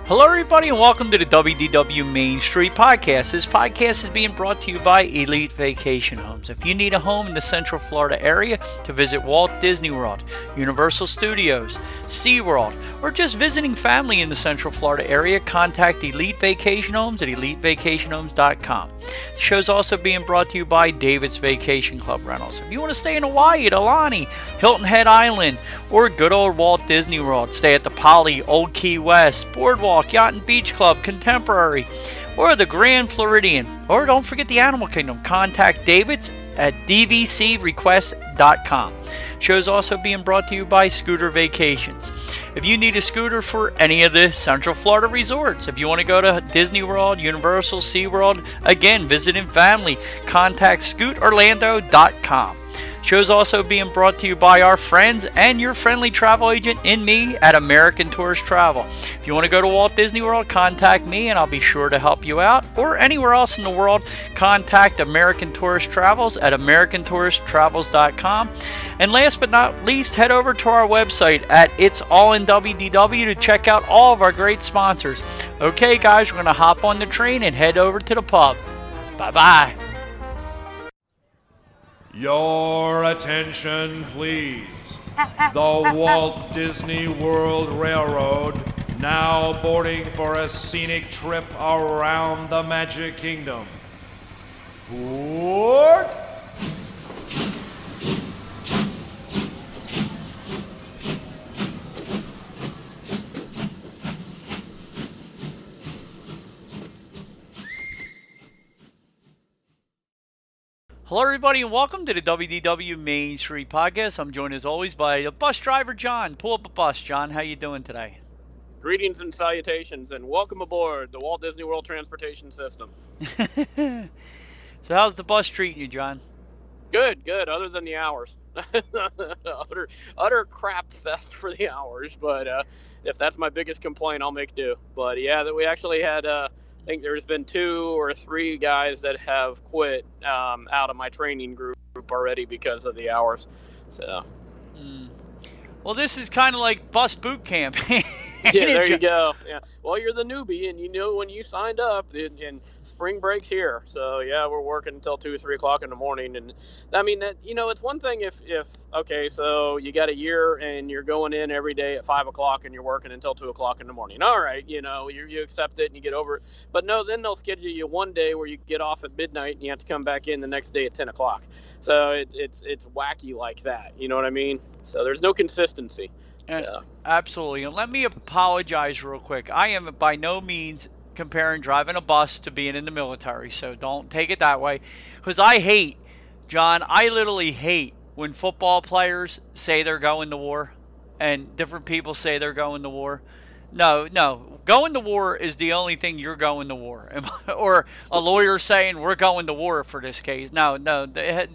Hello, everybody, and welcome to the WDW Main Street Podcast. This podcast is being brought to you by Elite Vacation Homes. If you need a home in the Central Florida area to visit Walt Disney World, Universal Studios, SeaWorld, or just visiting family in the Central Florida area, contact Elite Vacation Homes at elitevacationhomes.com. The show is also being brought to you by David's Vacation Club Rentals. If you want to stay in Hawaii at Aulani, Hilton Head Island, or good old Walt Disney World, stay at the Poly, Old Key West, Boardwalk, Yacht and Beach Club, Contemporary, or the Grand Floridian, or don't forget the Animal Kingdom. Contact David's at dvcrequest.com. Show's also being brought to you by Scooter Vacations. If you need a scooter for any of the Central Florida resorts, if you want to go to Disney World, Universal, SeaWorld, again, visiting family, contact scootorlando.com. Show's also being brought to you by our friends and your friendly travel agent in me at American Tourist Travel. If you want to go to Walt Disney World, contact me and I'll be sure to help you out. Or anywhere else in the world, contact American Tourist Travels at americantourist.travels.com. And last but not least, head over to our website at It's All in WDW to check out all of our great sponsors. Okay, guys, we're going to hop on the train and head over to the pub. Bye-bye. Your attention, please. The Walt Disney World Railroad now boarding for a scenic trip around the Magic Kingdom. Board! Hello, everybody, and welcome to the WDW Main Street Podcast. I'm joined, as always, by the bus driver, John. Pull up a bus, John. How you doing today? Greetings and salutations, and welcome aboard the Walt Disney World Transportation System. So how's the bus treating you, John? Good, other than the hours. utter crap fest for the hours, but if that's my biggest complaint, I'll make do. But yeah, that we actually had... I think there's been 2 or 3 guys that have quit out of my training group already because of the hours. So, Well, this is kind of like bus boot camp. yeah, there you go. Yeah. Well, you're the newbie, and you know when you signed up, and spring break's here. So yeah, we're working until 2 or 3 o'clock in the morning, and I mean that it's one thing if okay, so you got a year and you're going in every day at 5 o'clock and you're working until 2 o'clock in the morning. All right, you accept it and you get over it. But no, then they'll schedule you one day where you get off at midnight and you have to come back in the next day at 10 o'clock. So it's wacky like that. You know what I mean? So there's no consistency. So. Absolutely. And let me apologize real quick. I am by no means comparing driving a bus to being in the military, so don't take it that way. Because I literally hate when football players say they're going to war and different people say they're going to war. No. Going to war is the only thing you're going to war. Or a lawyer saying we're going to war for this case. No, not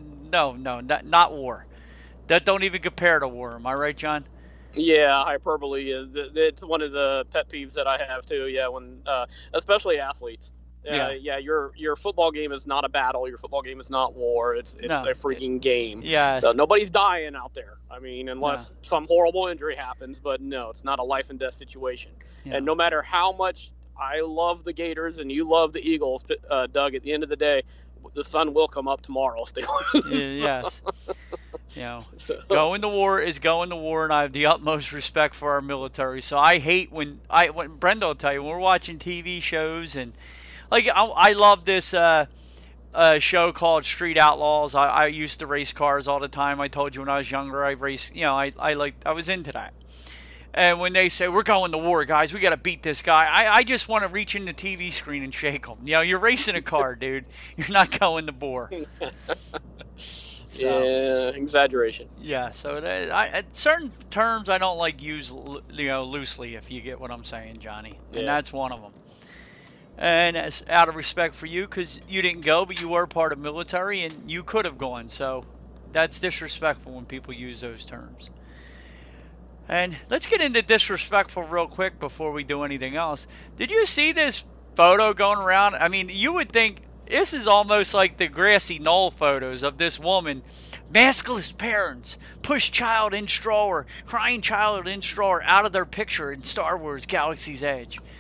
war. That don't even compare to war. Am I right, John? Yeah, hyperbole is it's one of the pet peeves that I have too. Yeah, when especially athletes. Yeah, your football game is not a battle. Your football game is not war. It's a freaking game. Yeah. So nobody's dying out there. I mean, unless some horrible injury happens. But no, it's not a life and death situation. Yeah. And no matter how much I love the Gators and you love the Eagles, Doug, at the end of the day, the sun will come up tomorrow if they lose. Yes. Going to war is going to war, and I have the utmost respect for our military. So I hate when Brenda will tell you, when we're watching TV shows, and like I love this show called Street Outlaws. I used to race cars all the time. I told you when I was younger, I raced. I was into that. And when they say, we're going to war, guys, we got to beat this guy, I just want to reach in the TV screen and shake them. You're racing a car, dude. You're not going to war. So, yeah, exaggeration. Yeah, so certain terms I don't like use loosely, if you get what I'm saying, Johnny. And that's one of them. And it's out of respect for you, because you didn't go, but you were part of military, and you could have gone. So that's disrespectful when people use those terms. And let's get into disrespectful real quick before we do anything else. Did you see this photo going around? I mean, you would think this is almost like the grassy knoll photos of this woman. Maskless parents push child in stroller, crying child in stroller out of their picture in Star Wars Galaxy's Edge.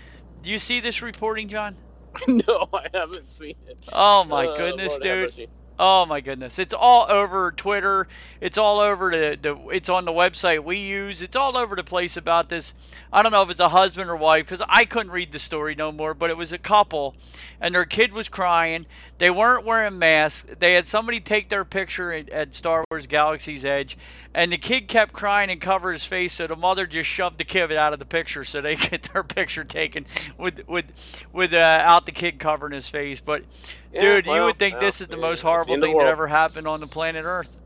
Do you see this reporting, John? No, I haven't seen it. Oh my goodness, dude. Oh my goodness. It's all over Twitter. It's all over it's on the website we use. It's all over the place about this. I don't know if it's a husband or wife, because I couldn't read the story no more, but it was a couple and their kid was crying. They weren't wearing masks. They had somebody take their picture at Star Wars Galaxy's Edge, and the kid kept crying and covered his face, so the mother just shoved the kid out of the picture so they get their picture taken without the kid covering his face. But yeah, dude, you would think this is the most horrible thing that ever happened on the planet Earth.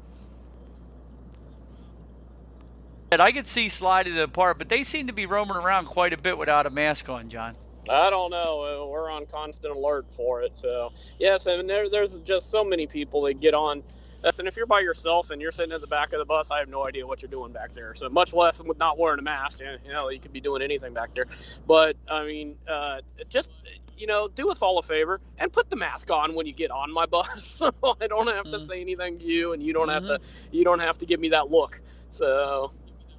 I could see sliding it apart, but they seem to be roaming around quite a bit without a mask on, John. I don't know. We're on constant alert for it. So, yes, and there's just so many people that get on. And if you're by yourself and you're sitting at the back of the bus, I have no idea what you're doing back there. So much less with not wearing a mask. You know, you could be doing anything back there. But, I mean, just, you know, do us all a favor and put the mask on when you get on my bus. So I don't have to say anything to you, and you don't have to give me that look. So.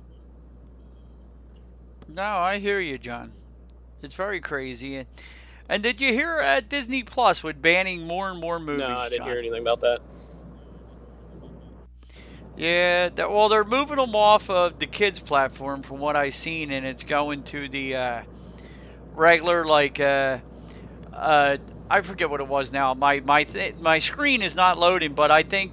No, I hear you, John. It's very crazy. And did you hear at Disney Plus with banning more and more movies? No, I didn't John? hear anything about that. Yeah, well, they're moving them off of the kids platform from what I've seen, and it's going to the regular, like, I forget what it was now. My screen is not loading, but I think,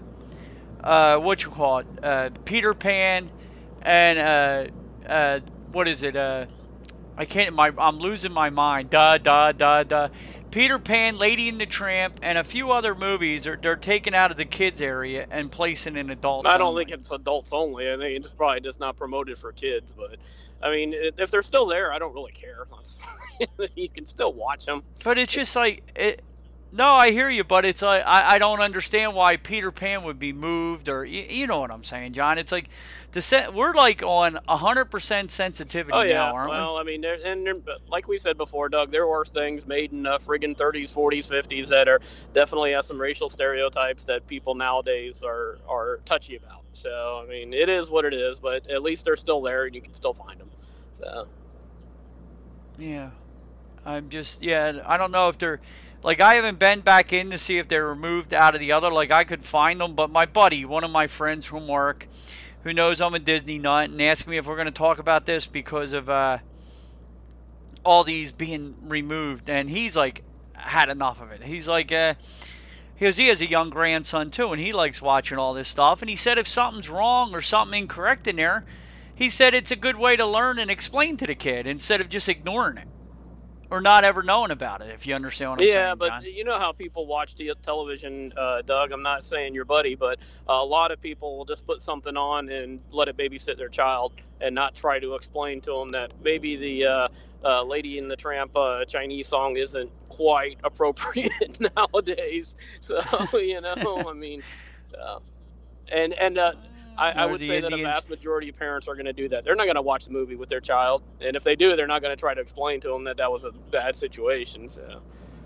Peter Pan and, what is it, I'm losing my mind. Peter Pan, Lady and the Tramp, and a few other movies they're taken out of the kids area and placing in adults. I don't think it's adults only. I think it's probably just not promoted for kids. But I mean, if they're still there, I don't really care. You can still watch them. But it's just like it. No, I hear you, but it's like I don't understand why Peter Pan would be moved, or you know what I'm saying, John. It's like we're like on 100% sensitivity now, aren't we? Well, I mean, like we said before, Doug, there are worse things made in friggin' 30s, 40s, 50s that are definitely have some racial stereotypes that people nowadays are touchy about. So, I mean, it is what it is, but at least they're still there and you can still find them. So. Yeah. I don't know if they're... Like, I haven't been back in to see if they're removed out of the other. Like, I could find them, but my buddy, one of my friends from work, who knows I'm a Disney nut, and asked me if we're going to talk about this because of all these being removed. And he's, like, had enough of it. He's like, he has a young grandson, too, and he likes watching all this stuff. And he said if something's wrong or something incorrect in there, he said it's a good way to learn and explain to the kid instead of just ignoring it. Or not ever knowing about it, if you understand what I'm saying, Yeah, but John. You know how people watch television, Doug. I'm not saying your buddy, but a lot of people will just put something on and let it babysit their child and not try to explain to them that maybe the Lady and the Tramp Chinese song isn't quite appropriate nowadays. So, you know, I mean, so. I would say that a vast majority of parents are going to do that. They're not going to watch the movie with their child. And if they do, they're not going to try to explain to them that was a bad situation. So.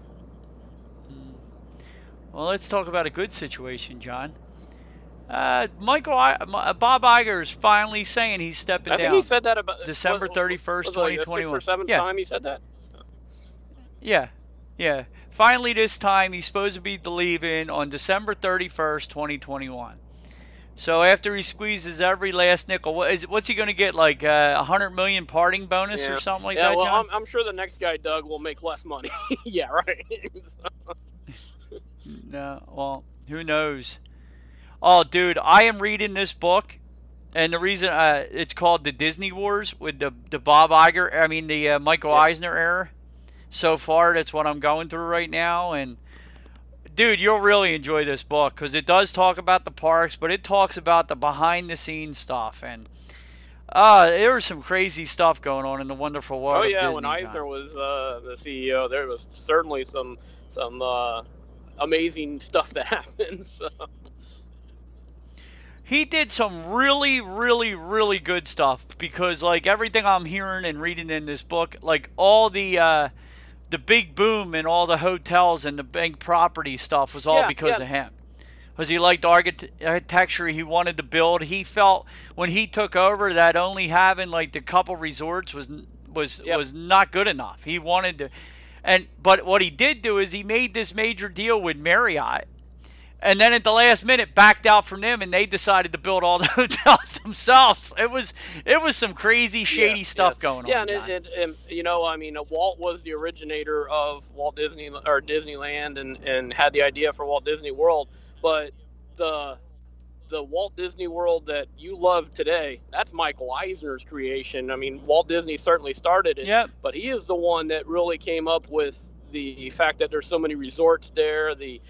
Well, let's talk about a good situation, John. Bob Iger is finally saying he's stepping down. I think he said that about December 31st, 2021. 6th or 7th time he said that? So. Yeah. Finally this time he's supposed to be leaving on December 31st, 2021. So after he squeezes every last nickel, what's he going to get, like $100 million parting bonus or something like that, well, John? I'm sure the next guy, Doug, will make less money. Yeah, right. No, well, who knows? Oh, dude, I am reading this book, and the reason it's called The Disney Wars with the Bob Iger, the Michael Eisner era. So far, that's what I'm going through right now, and... Dude, you'll really enjoy this book because it does talk about the parks, but it talks about the behind-the-scenes stuff. And there was some crazy stuff going on in the wonderful world of Disney, when Eisner was the CEO, there was certainly some amazing stuff that happened. So. He did some really, really, really good stuff because, like, everything I'm hearing and reading in this book, like, all the big boom in all the hotels and the big property stuff was all because of him. Because he liked architecture he wanted to build. He felt when he took over that only having like the couple resorts was was not good enough. He wanted to, but what he did do is he made this major deal with Marriott, and then at the last minute backed out from them, and they decided to build all the hotels themselves. It was some crazy, shady stuff going on. Yeah, and I mean, Walt was the originator of Walt Disney or Disneyland, and had the idea for Walt Disney World. But the Walt Disney World that you love today, that's Michael Eisner's creation. I mean, Walt Disney certainly started it, but he is the one that really came up with the fact that there's so many resorts there. The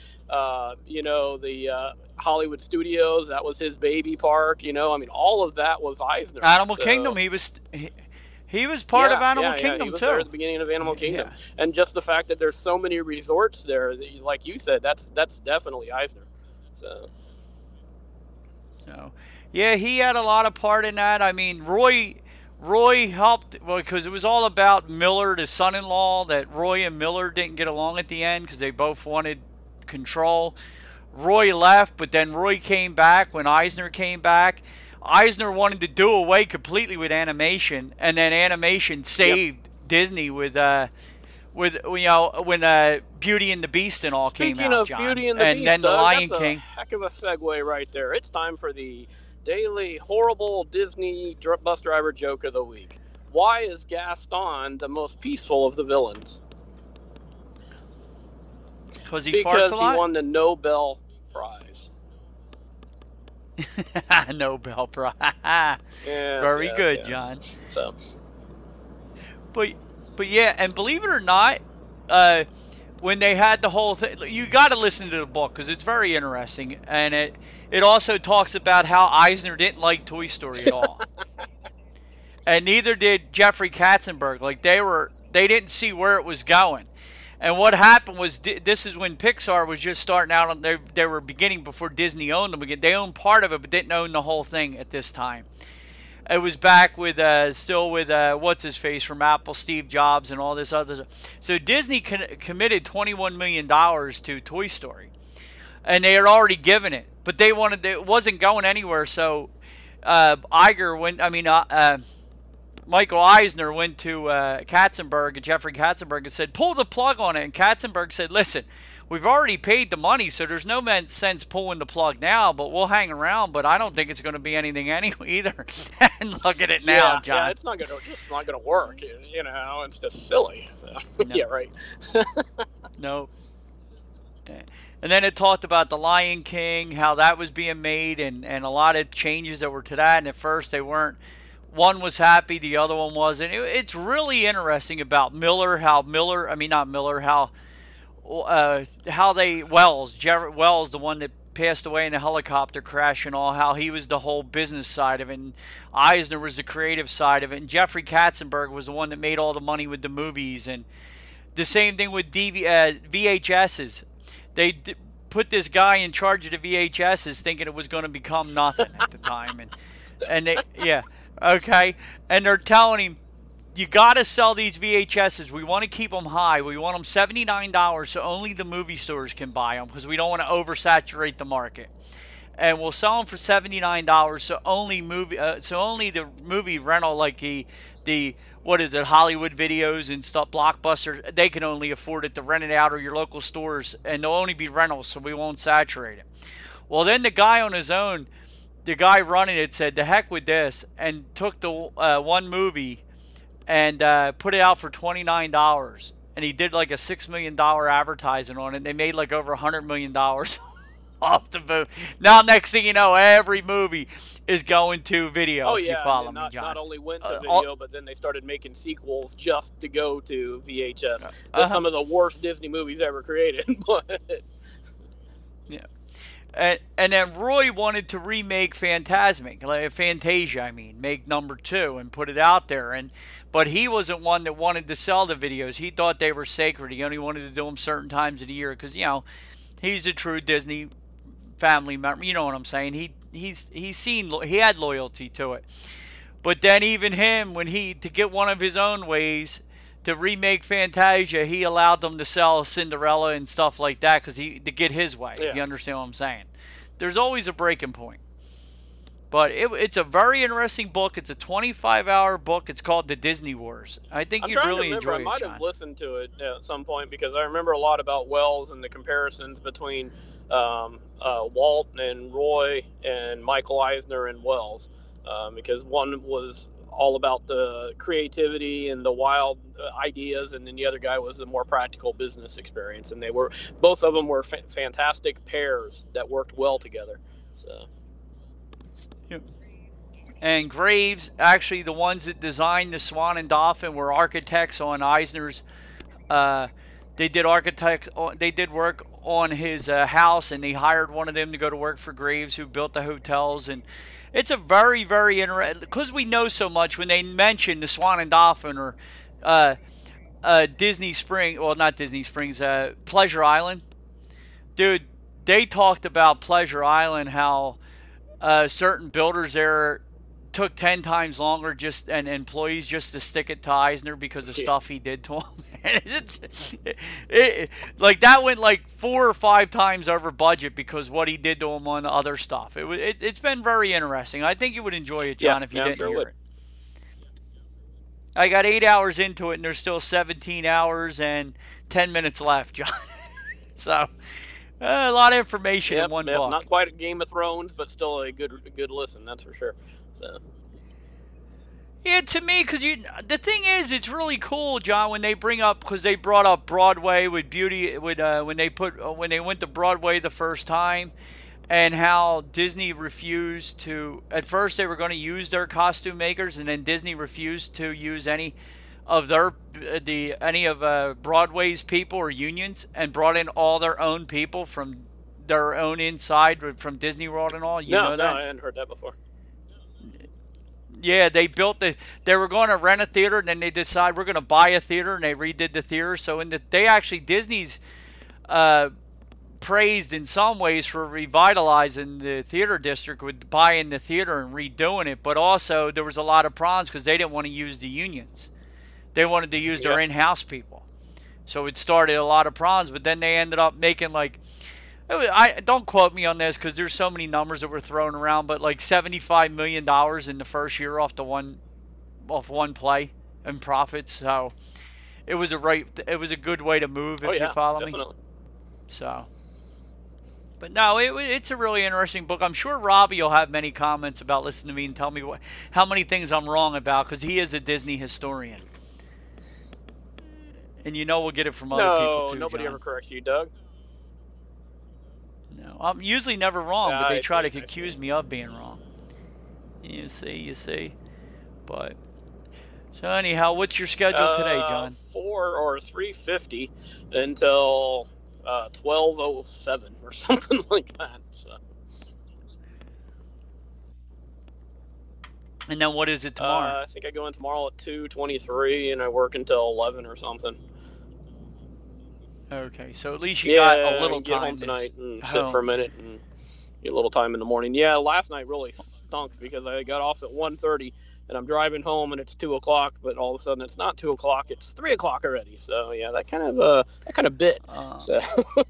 Hollywood Studios, that was his baby park. I mean, all of that was Eisner. Animal Kingdom, he was part of Animal Kingdom he was too. There at the beginning of Animal Kingdom, and just the fact that there's so many resorts there, that, like you said, that's definitely Eisner. So yeah, he had a lot of part in that. I mean, Roy helped, because it was all about Miller, the son-in-law, that Roy and Miller didn't get along at the end because they both wanted control. Roy left, but then Roy came back when Eisner came back. Eisner wanted to do away completely with animation, and then animation saved Disney with when Beauty and the Beast and all came out, John. Speaking of Beauty and the Beast, then the Lion that's King. A heck of a segue right there. It's time for the daily horrible Disney bus driver joke of the week. Why is Gaston the most peaceful of the villains? Because he won the Nobel Prize. Nobel Prize. Very good, John. So, but yeah, and believe it or not, when they had the whole thing, you got to listen to the book because it's very interesting, and it also talks about how Eisner didn't like Toy Story at all, and neither did Jeffrey Katzenberg. Like they didn't see where it was going. And what happened was, this is when Pixar was just starting out. They were beginning before Disney owned them again. They owned part of it, but didn't own the whole thing at this time. It was back with still with what's his face from Apple, Steve Jobs, and all this other stuff. So Disney committed $21 million to Toy Story, and they had already given it, but it wasn't going anywhere. So Michael Eisner went to Jeffrey Katzenberg, and said, pull the plug on it. And Katzenberg said, listen, we've already paid the money, so there's no sense pulling the plug now, but we'll hang around, but I don't think it's going to be anything anyway either. And look at it now, John. Yeah, it's not going to work. It's just silly. So. No. Yeah, right. No. And then it talked about the Lion King, how that was being made, and a lot of changes that were to that, and at first they weren't. One was happy, the other one wasn't. It's really interesting about Jerry Wells, the one that passed away in the helicopter crash and all, how he was the whole business side of it, and Eisner was the creative side of it, and Jeffrey Katzenberg was the one that made all the money with the movies, and the same thing with VHSs. They put this guy in charge of the VHSs thinking it was going to become nothing at the time, and they, yeah. Okay, and they're telling him, you got to sell these VHSs. We want to keep them high. We want them $79 so only the movie stores can buy them because we don't want to oversaturate the market. And we'll sell them for $79 so only the movie rental, like the Hollywood Videos and stuff, Blockbuster, they can only afford it to rent it out, or your local stores, and they'll only be rentals so we won't saturate it. Well, then the guy on his own, the guy running it, said, the heck with this, and took the one movie and put it out for $29. And he did like a $6 million advertising on it. And they made like over $100 million off the movie. Now, next thing you know, every movie is going to video. Oh, if yeah. You follow me, John. Not only went to video, but then they started making sequels just to go to VHS. That's some of the worst Disney movies ever created. But yeah. And then Roy wanted to remake Fantasia, make number 2 and put it out there. But he wasn't one that wanted to sell the videos. He thought they were sacred. He only wanted to do them certain times of the year because, he's a true Disney family member. You know what I'm saying? He had loyalty to it. But then even him, to get one of his own ways to remake Fantasia, he allowed them to sell Cinderella and stuff like that to get his way. Yeah. If you understand what I'm saying? There's always a breaking point. But it's a very interesting book. It's a 25-hour book. It's called The Disney Wars. I think you'd really enjoy it, I might have listened to it at some point because I remember a lot about Wells and the comparisons between Walt and Roy and Michael Eisner and Wells, because one was all about the creativity and the wild ideas, and then the other guy was the more practical business experience. And both of them were fantastic pairs that worked well together. So. Yep. And Graves, actually, the ones that designed the Swan and Dolphin were architects on Eisner's. They did work on his house, and they hired one of them to go to work for Graves, who built the hotels. And it's a very, very interesting, because we know so much when they mention the Swan and Dolphin or Disney Springs, well, not Disney Springs, Pleasure Island. Dude, they talked about Pleasure Island, how certain builders there took 10 times longer and employees just to stick it to Eisner because of stuff he did to them. And like that went like 4 or 5 times over budget because what he did to them on other stuff. It's been very interesting. I think you would enjoy it, John, if you didn't hear it. I got 8 hours into it, and there's still 17 hours and 10 minutes left, John. So. A lot of information in one book. Not quite a Game of Thrones, but still a good listen, that's for sure. So. Yeah, to me, because the thing is, it's really cool, John, when they because they brought up Broadway with Beauty, when they went to Broadway the first time, and how Disney refused to. At first, they were going to use their costume makers, and then Disney refused to use any of Broadway's people or unions, and brought in all their own people from their own inside from Disney World and all. You know that? No, I hadn't heard that before. Yeah, they were going to rent a theater, and then they decided we're going to buy a theater, and they redid the theater. So Disney's praised in some ways for revitalizing the theater district with buying the theater and redoing it, but also there was a lot of problems because they didn't want to use the unions. They wanted to use their in-house people. So it started a lot of problems, but then they ended up making don't quote me on this because there's so many numbers that were thrown around, but like $75 million in the first year off one play in profits. So it was a good way to move if you follow me. So, but no, it's a really interesting book. I'm sure Robbie will have many comments about listening to me and tell me how many things I'm wrong about because he is a Disney historian. And we'll get it from other people too. No, nobody ever corrects you, Doug. No, I'm usually never wrong, but they try to accuse me of being wrong. You see. But so anyhow, what's your schedule today, John? 4 or 3:50 until 12:07 or something like that. So. And then what is it tomorrow? I think I go in tomorrow at 2:23, and I work until 11 or something. Okay, so at least you got a little get time home tonight and sit for a minute and get a little time in the morning. Yeah, last night really stunk because I got off at 1:30 and I'm driving home and it's 2 o'clock, but all of a sudden it's not 2 o'clock, it's 3 o'clock already. So yeah, that kind of bit. So.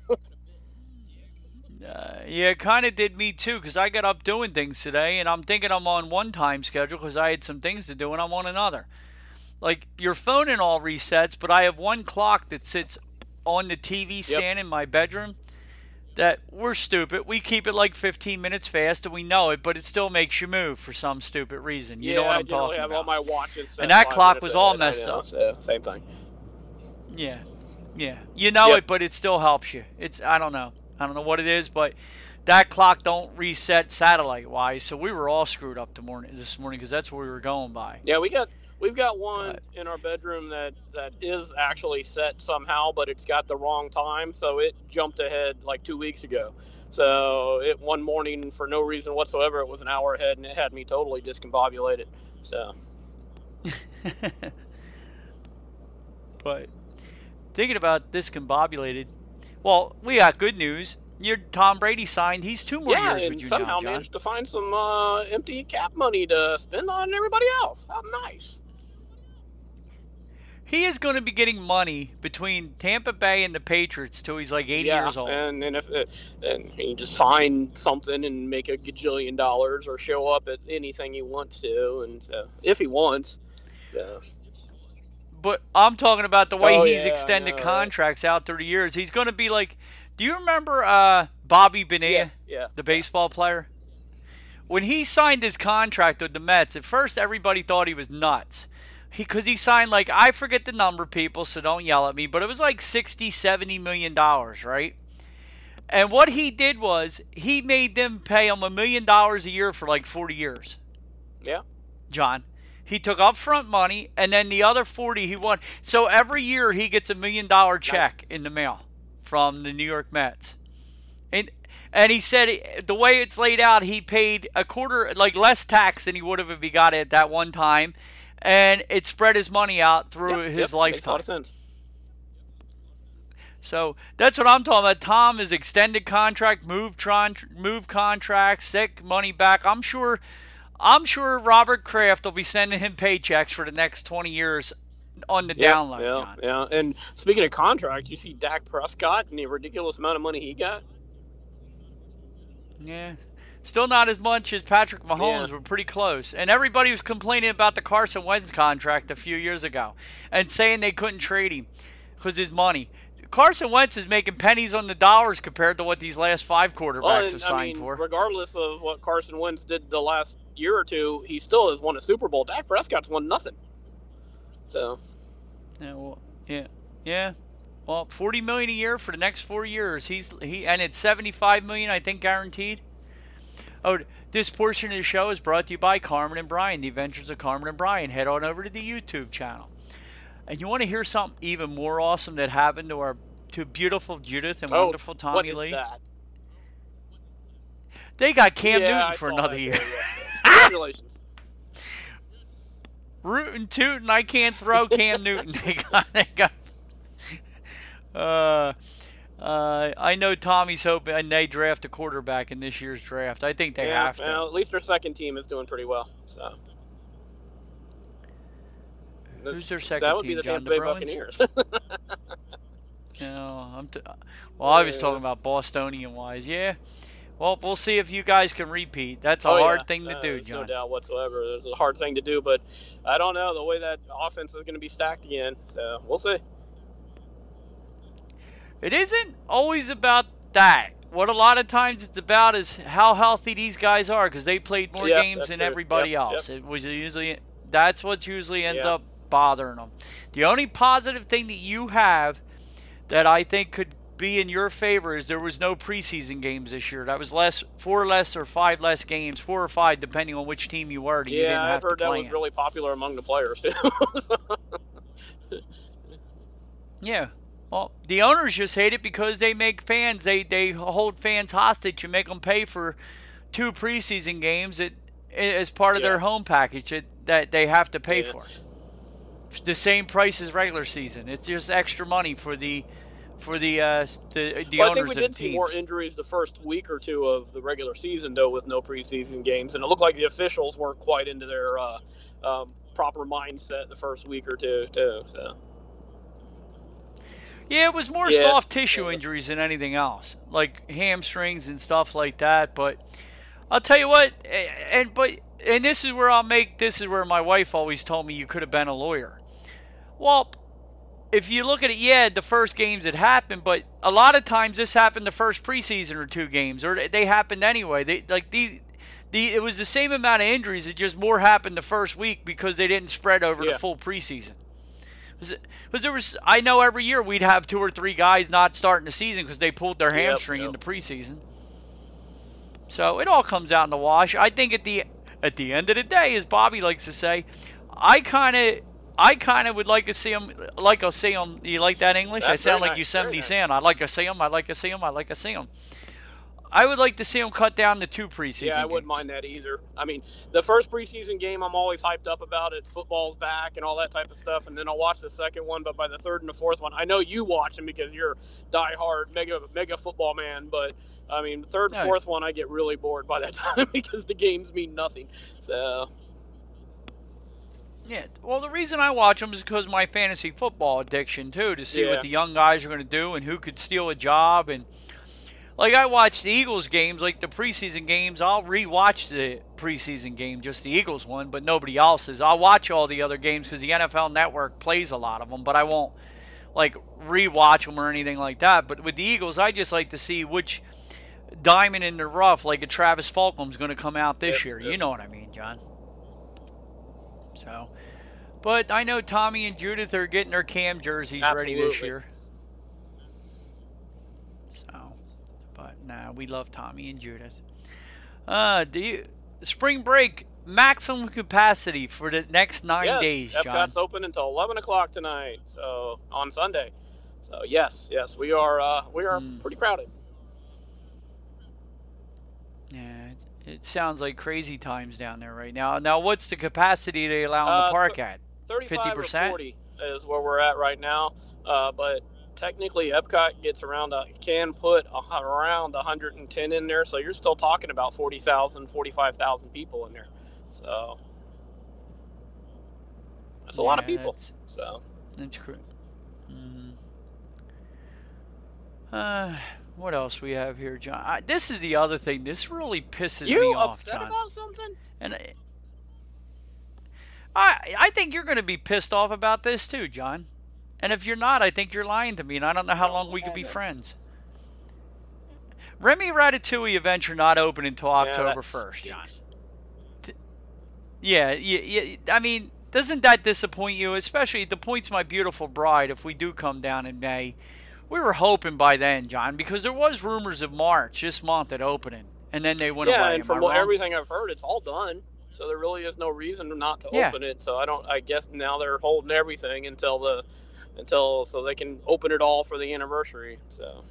Yeah, it kind of did me too because I got up doing things today, and I'm thinking I'm on one time schedule because I had some things to do, and I'm on another. Like your phone and all resets, but I have one clock that sits on the TV stand in my bedroom that we're stupid. We keep it like 15 minutes fast, and we know it, but it still makes you move for some stupid reason. You know what I'm talking about. I have all my watches set and that clock was all messed up. Same thing. Yeah. You know it, but it still helps you. I don't know what it is, but that clock don't reset satellite-wise, so we were all screwed up this morning because that's what we were going by. Yeah, we've got one in our bedroom that is actually set somehow, but it's got the wrong time, so it jumped ahead like 2 weeks ago. So one morning, for no reason whatsoever, it was an hour ahead, and it had me totally discombobulated. So. But thinking about discombobulated, well, we got good news. Tom Brady signed. He's 2 more years with you now, John. Yeah, and somehow managed to find some empty cap money to spend on everybody else. How nice. He is going to be getting money between Tampa Bay and the Patriots till he's like 80 years old. And if he just sign something and make a gajillion dollars or show up at anything he wants to, and so, if he wants. So. But I'm talking about the way he's extended contracts out through the years. He's going to be like, do you remember Bobby Bonilla, the baseball player? When he signed his contract with the Mets, at first everybody thought he was nuts. Because he signed, like, I forget the number, people, so don't yell at me, but it was like $60-70 million, right? And what he did was he made them pay him $1 million a year for like 40 years. Yeah. John. He took upfront money, and then the other 40 he won. So every year he gets $1 million check in the mail from the New York Mets. And he said the way it's laid out, he paid a quarter, like less tax than he would have if he got it at that one time. And it spread his money out through his lifetime. Makes a lot of sense. So that's what I'm talking about. Tom is extended contract, move contract, sick money back. I'm sure Robert Kraft will be sending him paychecks for the next 20 years on the down low, John. Yeah. And speaking of contracts, you see Dak Prescott and the ridiculous amount of money he got? Yeah. Still not as much as Patrick Mahomes. We're pretty close. And everybody was complaining about the Carson Wentz contract a few years ago and saying they couldn't trade him because his money. Carson Wentz is making pennies on the dollars compared to what these last 5 quarterbacks have signed for. Regardless of what Carson Wentz did the last year or two, he still has won a Super Bowl. Dak Prescott's won nothing. So. Yeah. Well, $40 million a year for the next 4 years. And it's $75 million, I think, guaranteed. Oh, this portion of the show is brought to you by Carmen and Brian, The Adventures of Carmen and Brian. Head on over to the YouTube channel. And you want to hear something even more awesome that happened to beautiful Judith and wonderful Tommy Lee? What is that? They got Cam Newton for another year. Congratulations. Rootin' tootin', I can't throw Cam Newton. I know Tommy's hoping they draft a quarterback in this year's draft. I think they have to. Well, at least their second team is doing pretty well. So. Who's their second team? That would be the Tampa Bay Buccaneers. No, I was talking about Bostonian wise. Yeah. Well, we'll see if you guys can repeat. That's a hard thing to do, John. No doubt whatsoever. It's a hard thing to do, but I don't know the way that offense is going to be stacked again. So we'll see. It isn't always about that. What a lot of times it's about is how healthy these guys are because they played more games than everybody else. It was that's what usually ends up bothering them. The only positive thing that you have that I think could be in your favor is there was no preseason games this year. That was 4 less or 5 less games, 4 or 5 depending on which team you were. I've heard that was really popular among the players too. Yeah. Well, the owners just hate it because they make fans, they hold fans hostage and make them pay for 2 preseason games as part of their home package that they have to pay for. The same price as regular season. It's just extra money for the owners of the teams. I think we did see more injuries the first week or 2 of the regular season, though, with no preseason games. And it looked like the officials weren't quite into their proper mindset the first week or 2, too. So. Yeah, it was more soft tissue injuries than anything else, like hamstrings and stuff like that. But I'll tell you what, and this is where my wife always told me you could have been a lawyer. Well, if you look at it, the first games it happened, but a lot of times this happened the first preseason or 2 games, or they happened anyway. It was the same amount of injuries. It just more happened the first week because they didn't spread over the full preseason. Because I know every year we'd have 2 or 3 guys not starting the season because they pulled their hamstring in the preseason. So it all comes out in the wash. I think at the end of the day, as Bobby likes to say, I kind of would like to see him. You like that English? I sound like Yosemite Sam. I like to see him. I like to see him. I like to see him. I would like to see him cut down to 2 preseason games. I wouldn't mind that either. I mean, the first preseason game I'm always hyped up about. It's football's back and all that type of stuff, and then I'll watch the second one. But by the third and the fourth one, I know you watch them because you're a diehard mega football man. But I mean, the third and fourth one, I get really bored by that time because the games mean nothing. So. Yeah, well, the reason I watch them is because of my fantasy football addiction, too, to see what the young guys are going to do and who could steal a job. And, like, I watch the Eagles games, like the preseason games. I'll re-watch the preseason game, just the Eagles one, but nobody else's. I'll watch all the other games because the NFL Network plays a lot of them, but I won't, like, re-watch them or anything like that. But with the Eagles, I just like to see which diamond in the rough, like a Travis Fulgham's, going to come out this year. You know what I mean, John? So, but I know Tommy and Judith are getting their Cam jerseys ready this year. So, but nah, we love Tommy and Judith. Spring break maximum capacity for the next 9 days, John. Epcot's open until 11 o'clock tonight, so on Sunday. So yes, we are pretty crowded. Yeah, it sounds like crazy times down there right now. Now, what's the capacity they allow in the park at? 35 or 40 is where we're at right now. But technically, Epcot gets can put around 110 in there. So you're still talking about 40,000, 45,000 people in there. So that's a lot of people. That's correct. What else we have here, John? This is the other thing. This really pisses me off, John. You upset about something? And I think you're going to be pissed off about this too, John. And if you're not, I think you're lying to me, and I don't know how long we could be friends. Remy Ratatouille Adventure not open until October 1st, John. Yeah. I mean, doesn't that disappoint you? Especially the Point's My Beautiful Bride, if we do come down in May. We were hoping by then, John, because there was rumors of March, this month, at opening. And then they went away. Yeah, and from everything I've heard, it's all done. So there really is no reason not to open it. So I guess now they're holding everything until so they can open it all for the anniversary. So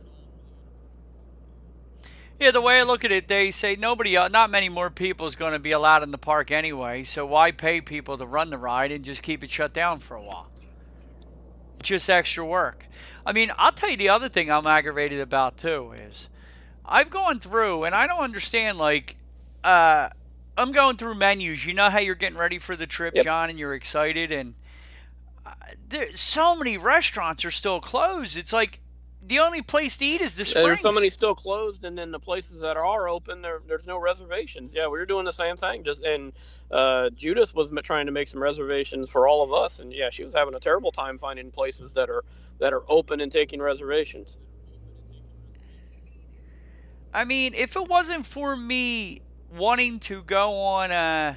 yeah, the way I look at it, they say not many more people is going to be allowed in the park anyway. So why pay people to run the ride and just keep it shut down for a while? It's just extra work. I mean, I'll tell you the other thing I'm aggravated about too is I've gone through and I don't understand, like, I'm going through menus. You know how you're getting ready for the trip, John, and you're excited, and there's so many restaurants are still closed. It's like the only place to eat is the Springs. There's so many still closed, and then the places that are open, there's no reservations. Yeah, we were doing the same thing. Judith was trying to make some reservations for all of us, and yeah, she was having a terrible time finding places that are open and taking reservations. I mean, if it wasn't for me wanting to go on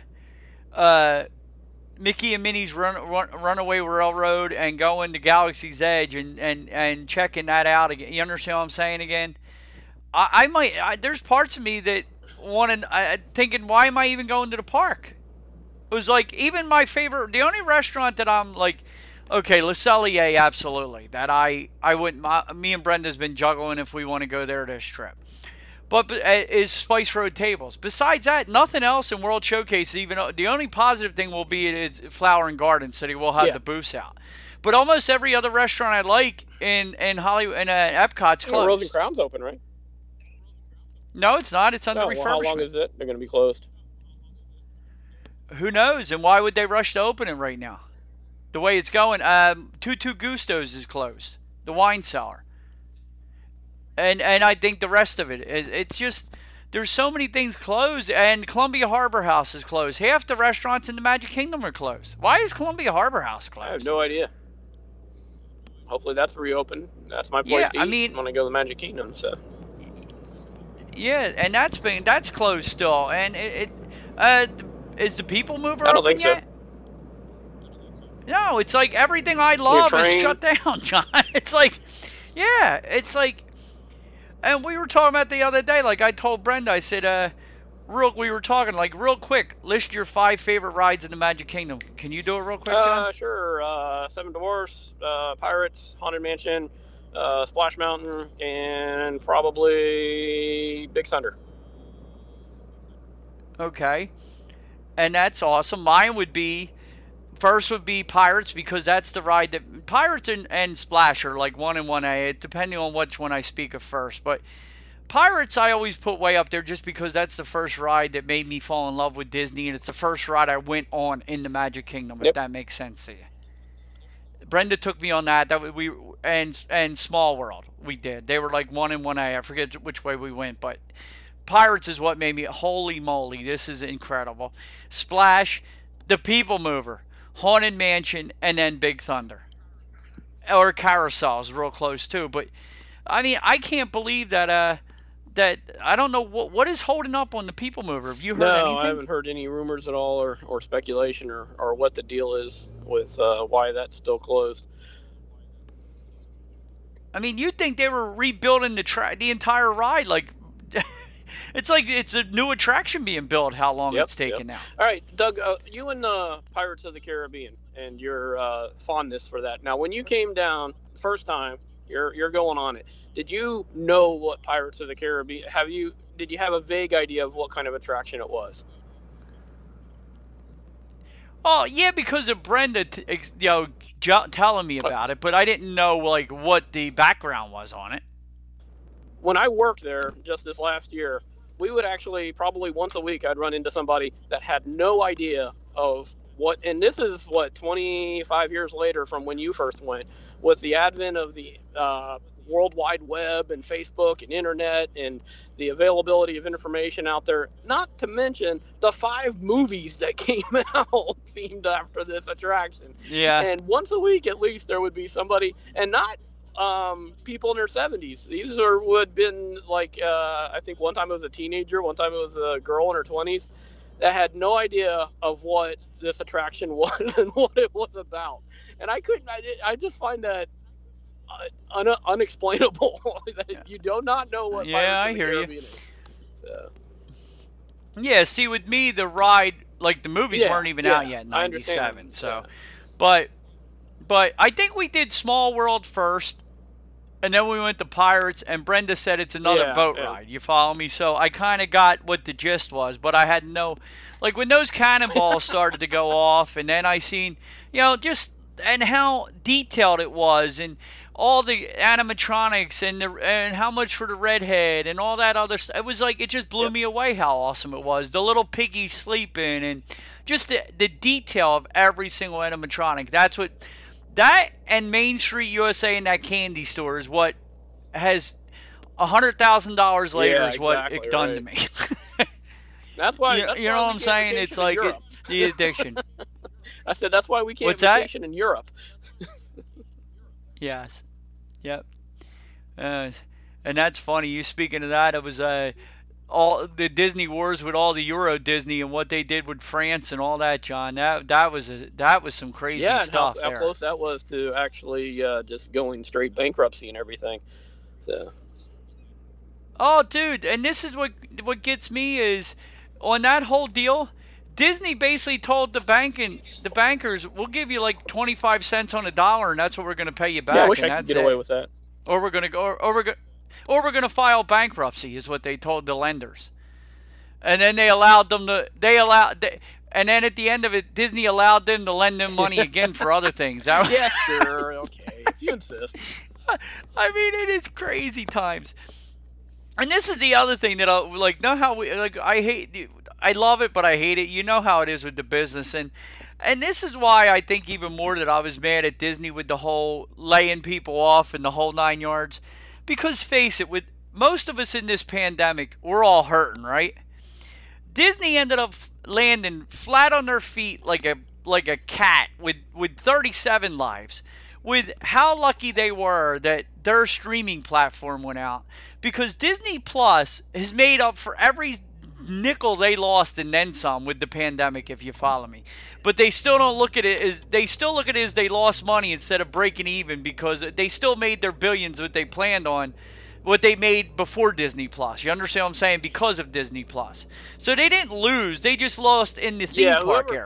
Mickey and Minnie's Runaway Railroad and going to Galaxy's Edge and checking that out again, you understand what I'm saying again? I might. There's parts of me that thinking, why am I even going to the park? It was like even my favorite, the only restaurant that I'm like, okay, Le Cellier, absolutely. That I wouldn't. Me and Brenda's been juggling if we want to go there this trip. But is Spice Road Tables. Besides that, nothing else in World Showcase. Even the only positive thing will be is Flower and Garden, so they will have the booths out. But almost every other restaurant I like in Hollywood and Epcot's closed. Rose and Crown's open, right? No, it's not. It's under refurbishment. How long is it? They're going to be closed. Who knows? And why would they rush to open it right now? The way it's going, Tutu Gusto's is closed. The wine cellar. And I think the rest of it's just, there's so many things closed, and Columbia Harbor House is closed. Half the restaurants in the Magic Kingdom are closed. Why is Columbia Harbor House closed? I have no idea. Hopefully that's reopened. That's my place to eat. I mean, when I go to the Magic Kingdom, so. Yeah, and that's closed still. And is the People Mover I don't open think yet? So. No, it's like everything I love is shut down, John. It's like, yeah, it's like. And we were talking about the other day, like I told Brenda, I said, we were talking, like, real quick, list your 5 favorite rides in the Magic Kingdom. Can you do it real quick, John? Sure. Seven Dwarfs, Pirates, Haunted Mansion, Splash Mountain, and probably Big Thunder. Okay. And that's awesome. Mine would be, first would be Pirates, because that's the ride that Pirates and Splash are like 1 and 1A, depending on which one I speak of first. But Pirates I always put way up there just because that's the first ride that made me fall in love with Disney, and it's the first ride I went on in the Magic Kingdom, if that makes sense to you. Brenda took me on that. And Small World we did. They were like 1 and 1A. I forget which way we went, but Pirates is what made me, holy moly, this is incredible. Splash, the People Mover, Haunted Mansion, and then Big Thunder. Or Carousel is real close too, but I mean, I can't believe that I don't know what is holding up on the People Mover. Have you heard anything? No, I haven't heard any rumors at all or speculation or what the deal is with why that's still closed. I mean, you'd think they were rebuilding the entire ride. Like, it's like it's a new attraction being built, how long it's taken now. All right, Doug, you and Pirates of the Caribbean and your fondness for that. Now, when you came down the first time, you're going on it. Did you know what Pirates of the Caribbean? Did you have a vague idea of what kind of attraction it was? Oh yeah, because of Brenda, telling me about it, but I didn't know like what the background was on it. When I worked there just this last year, we would actually probably once a week I'd run into somebody that had no idea of what, and this is 25 years later from when you first went, with the advent of the World Wide Web and Facebook and internet and the availability of information out there, not to mention the 5 movies that came out themed after this attraction. Yeah. And once a week at least there would be somebody, and not people in their 70s. These would have been like, I think one time it was a teenager, one time it was a girl in her 20s that had no idea of what this attraction was and what it was about. And I just find that unexplainable that you do not know what Pirates of the Caribbean is. So. Yeah, see, with me, the ride, like the movies weren't even out yet in '97. So, but I think we did Small World first, and then we went to Pirates. And Brenda said it's another boat ride. You follow me? So I kind of got what the gist was, but I had no, like when those cannonballs started to go off, and then I seen, just and how detailed it was, and all the animatronics and how much for the redhead and all that other stuff. It was like, it just blew me away how awesome it was. The little piggy sleeping and just the detail of every single animatronic. That and Main Street USA and that candy store is what has $100,000 later is what it done to me. That's why you know what I'm saying? It's like the addiction. I said that's why we can't vacation in Europe. Yes. Yep. And that's funny. You speaking of that, it was all the Disney Wars with all the Euro Disney and what they did with France and all that, John. That was some crazy stuff. How close that was to actually just going straight bankruptcy and everything. So. Oh, dude, and this is what gets me is on that whole deal. Disney basically told the bankers, we'll give you like 25 cents on a dollar, and that's what we're going to pay you back. Yeah, I wish I could get away with that. Or we're going to go, or we're going to file bankruptcy, is what they told the lenders. And then they allowed them to. And then at the end of it, Disney allowed them to lend them money again for other things. Yeah, sure, okay, if you insist. I mean, it is crazy times. And this is the other thing that I love it, but I hate it. You know how it is with the business. And this is why I think even more that I was mad at Disney with the whole laying people off and the whole 9 yards. Because face it, with most of us in this pandemic, we're all hurting, right? Disney ended up landing flat on their feet like a cat with 37 lives. With how lucky they were that their streaming platform went out. Because Disney Plus has made up for every nickel they lost and then some with the pandemic, if you follow me. But they still don't look at it as they lost money instead of breaking even, because they still made their billions what they planned on, what they made before Disney Plus. You understand what I'm saying? Because of Disney Plus. So they didn't lose. They just lost in the theme park area.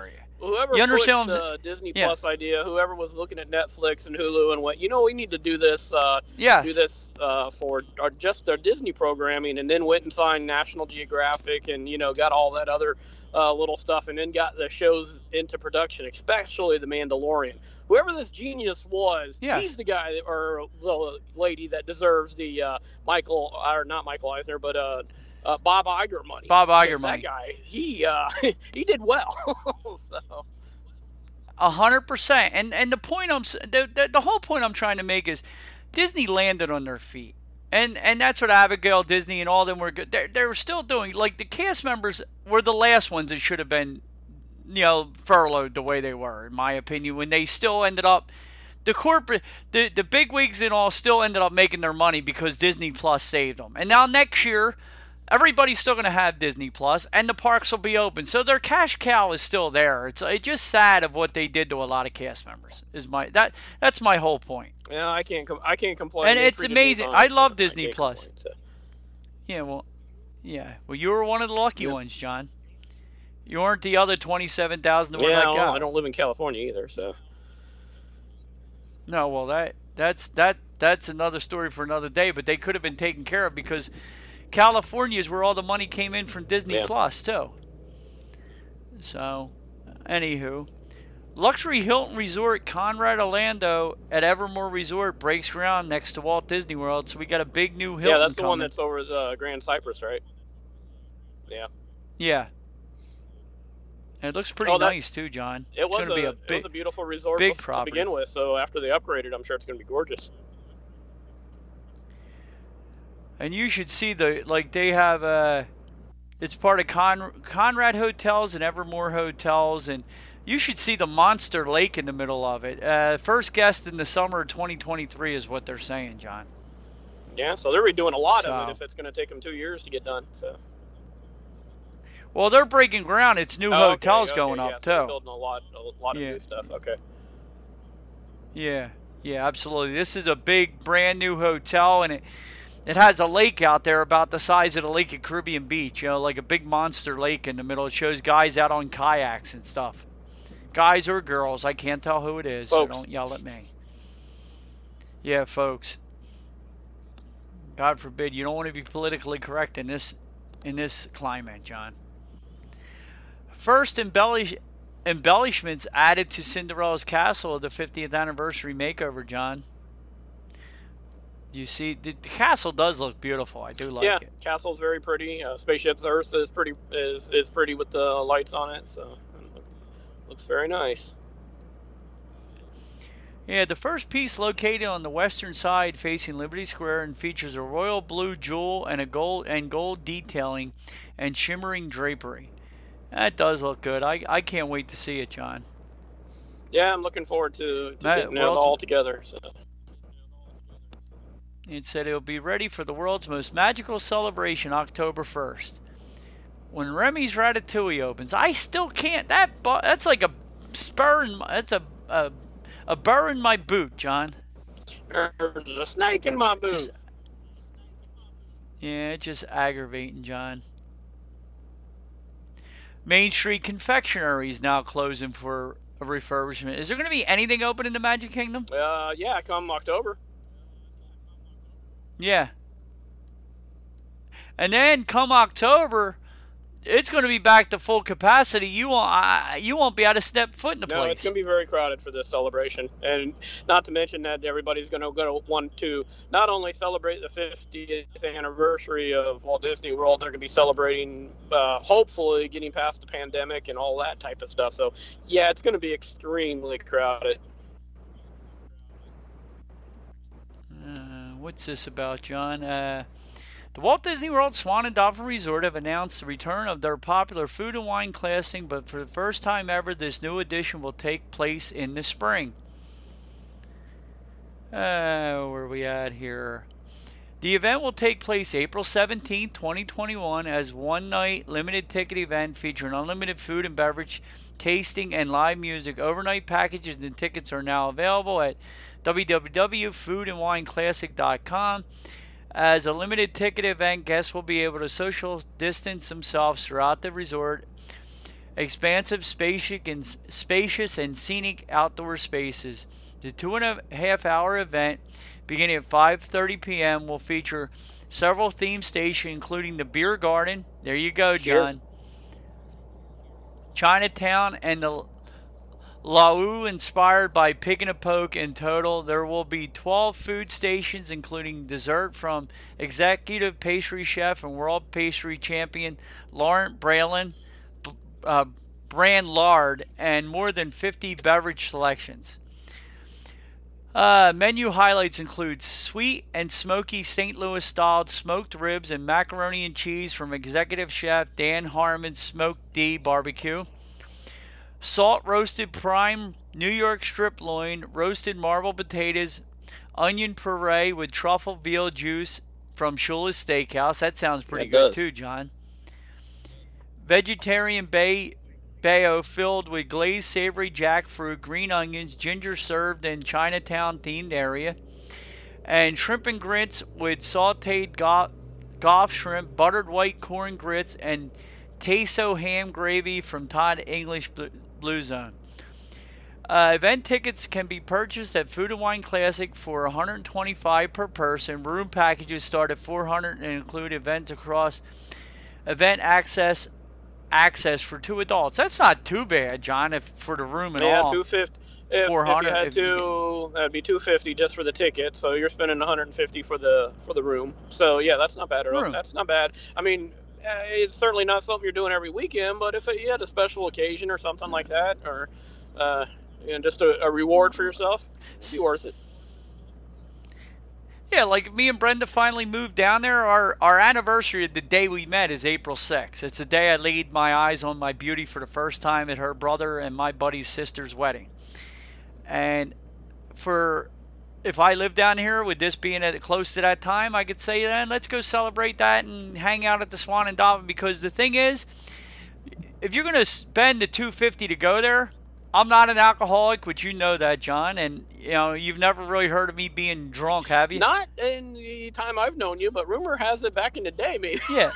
whoever You pushed understand? the Disney Yeah. Plus idea, whoever was looking at Netflix and Hulu and what, we need to do this. Yes. Do this for just our Disney programming, and then went and signed National Geographic, and got all that other little stuff, and then got the shows into production, especially The Mandalorian. Whoever this genius was, Yes. he's the guy or the lady that deserves the not Michael Eisner, but Bob Iger money. Bob Iger money. That guy, he did well. So 100%. And the point the whole point I'm trying to make is Disney landed on their feet. And that's what Abigail Disney and all them were good. They were still doing, like, the cast members were the last ones that should have been, furloughed the way they were, in my opinion, when they still ended up, the big wigs and all still ended up making their money because Disney Plus saved them. And now next year, everybody's still going to have Disney Plus, and the parks will be open. So their cash cow is still there. It's just sad of what they did to a lot of cast members. That's my whole point. Yeah, I can't complain. And it's amazing. I love Disney Plus. Complain, so. Yeah, well, you were one of the lucky ones, John. You weren't the other 27,000 that were Yeah, like, I don't live in California either, so. No, well, that's another story for another day. But they could have been taken care of because California is where all the money came in from Disney Plus too. So, anywho, luxury Hilton Resort Conrad Orlando at Evermore Resort breaks ground next to Walt Disney World. So we got a big new Hilton. Yeah, that's the coming. one that's over the Grand Cypress, right? Yeah. Yeah. And it looks pretty nice too, John. It was a beautiful resort to begin with. So after they upgraded, I'm sure it's going to be gorgeous. And you should see they have it's part of Conrad Hotels and Evermore Hotels, and you should see the monster lake in the middle of it. First guest in the summer of 2023 is what they're saying, John. Yeah, so they're redoing a lot of it if it's going to take them 2 years to get done. So. Well, they're breaking ground. It's new hotels going up too. They're building a lot of new stuff. Okay. Yeah, absolutely. This is a big, brand new hotel, and it has a lake out there about the size of the lake at Caribbean Beach. Like a big monster lake in the middle. It shows guys out on kayaks and stuff. Guys or girls, I can't tell who it is. Folks. So don't yell at me. Yeah, folks. God forbid, you don't want to be politically correct in this climate, John. First embellishments added to Cinderella's castle of the 50th anniversary makeover, John. You see, the castle does look beautiful. I do like it. Yeah, castle's very pretty. Spaceship's Earth is pretty with the lights on it, so looks very nice. Yeah, the first piece located on the western side facing Liberty Square and features a royal blue jewel and gold detailing and shimmering drapery. That does look good. I can't wait to see it, John. Yeah, I'm looking forward to getting it all together. So. It said it'll be ready for the world's most magical celebration October 1st. When Remy's Ratatouille opens, I still can't. That's like a spur in my, that's a burr in my boot, John. There's a snake in my boot. It's just aggravating, John. Main Street Confectionery is now closing for a refurbishment. Is there going to be anything open in the Magic Kingdom? Yeah, come October. Yeah. And then come October, it's going to be back to full capacity. You won't be able to step foot in the place. No, it's going to be very crowded for this celebration. And not to mention that everybody's going to want to not only celebrate the 50th anniversary of Walt Disney World, they're going to be celebrating, hopefully, getting past the pandemic and all that type of stuff. So, yeah, it's going to be extremely crowded. What's this about, John? The Walt Disney World Swan and Dolphin Resort have announced the return of their popular food and wine classing, but for the first time ever, this new edition will take place in the spring. Where are we at here? The event will take place April 17, 2021, as one-night limited ticket event featuring unlimited food and beverage, tasting, and live music. Overnight packages and tickets are now available at www.foodandwineclassic.com. As a limited ticket event, guests will be able to social distance themselves throughout the resort expansive, spacious and scenic outdoor spaces. The 2.5-hour event, beginning at 5:30 p.m., will feature several theme stations, including the Beer Garden. There you go, John. Cheers. Chinatown and the Lao, inspired by Pig and a Poke. In total, there will be 12 food stations, including dessert from executive pastry chef and world pastry champion Laurent Brandlard, and more than 50 beverage selections. Menu highlights include sweet and smoky St. Louis-styled smoked ribs and macaroni and cheese from executive chef Dan Harmon's Smoked D Barbecue, salt-roasted prime New York strip loin, roasted marble potatoes, onion puree with truffle veal juice from Shula's Steakhouse. That sounds pretty good too, John. Vegetarian bao filled with glazed savory jackfruit, green onions, ginger served in Chinatown-themed area, and shrimp and grits with sautéed Goff shrimp, buttered white corn grits, and Teso ham gravy from Todd English Blue Zone. Event tickets can be purchased at Food and Wine Classic for $125 per person. Room packages start at $400 and include event access for 2 adults. That's not too bad, John, if for the room and all. Yeah, $250. If you had to, that'd be $250 just for the ticket. So you're spending $150 for the room. So yeah, that's not bad at all. That's not bad. I mean, it's certainly not something you're doing every weekend, but if you had a special occasion or something like that, or just a reward for yourself, it'd be worth it. Yeah, like me and Brenda finally moved down there. Our anniversary, the day we met, is April 6th. It's the day I laid my eyes on my beauty for the first time at her brother and my buddy's sister's wedding. And if I lived down here, with this being close to that time, I could say, then let's go celebrate that and hang out at the Swan and Dolphin. Because the thing is, if you're going to spend the $250 to go there, I'm not an alcoholic, which you know that, John, and you've never really heard of me being drunk, have you? Not in the time I've known you, but rumor has it back in the day, maybe. Yeah.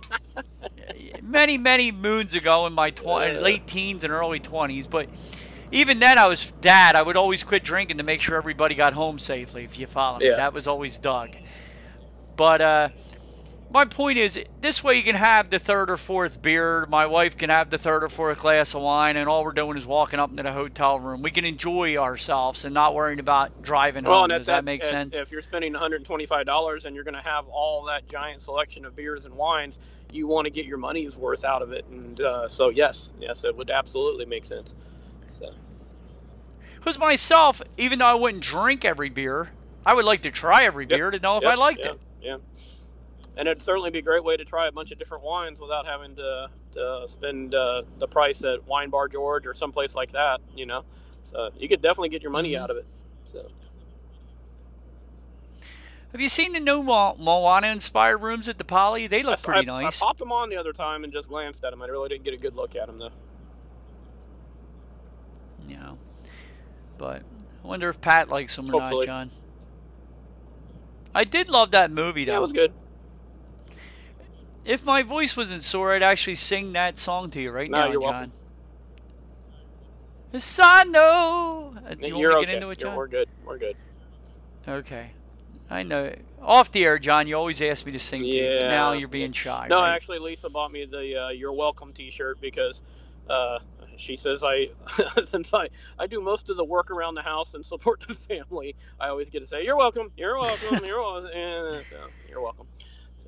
Many moons ago in my late teens and early 20s, but even then I was Dad. I would always quit drinking to make sure everybody got home safely, if you follow me. Yeah. That was always Doug. But my point is, this way you can have the 3rd or 4th beer. My wife can have the 3rd or 4th glass of wine, and all we're doing is walking up into the hotel room. We can enjoy ourselves and not worrying about driving home. Does that make sense? If you're spending $125 and you're going to have all that giant selection of beers and wines, you want to get your money's worth out of it. And so, yes, it would absolutely make sense. Because myself, even though I wouldn't drink every beer, I would like to try every beer to know if I liked it. Yeah. And it'd certainly be a great way to try a bunch of different wines without having to spend the price at Wine Bar George or someplace like that, So you could definitely get your money out of it. So. Have you seen the new Moana-inspired rooms at the Poly? They look pretty nice. I popped them on the other time and just glanced at them. I really didn't get a good look at them, though. Yeah. But I wonder if Pat likes them or not, John. I did love that movie, though. Yeah, it was good. If my voice wasn't sore, I'd actually sing that song to you right now, you're John. Welcome. Yes, I know. You're want to okay. get into it, John? We're good. We're good. Okay. I know. Off the air, John, you always ask me to sing to you, but now you're being shy. No, right? Actually, Lisa bought me the You're Welcome t-shirt because she says since I do most of the work around the house and support the family, I always get to say, "You're welcome, you're welcome, you're welcome." And so, you're welcome. So.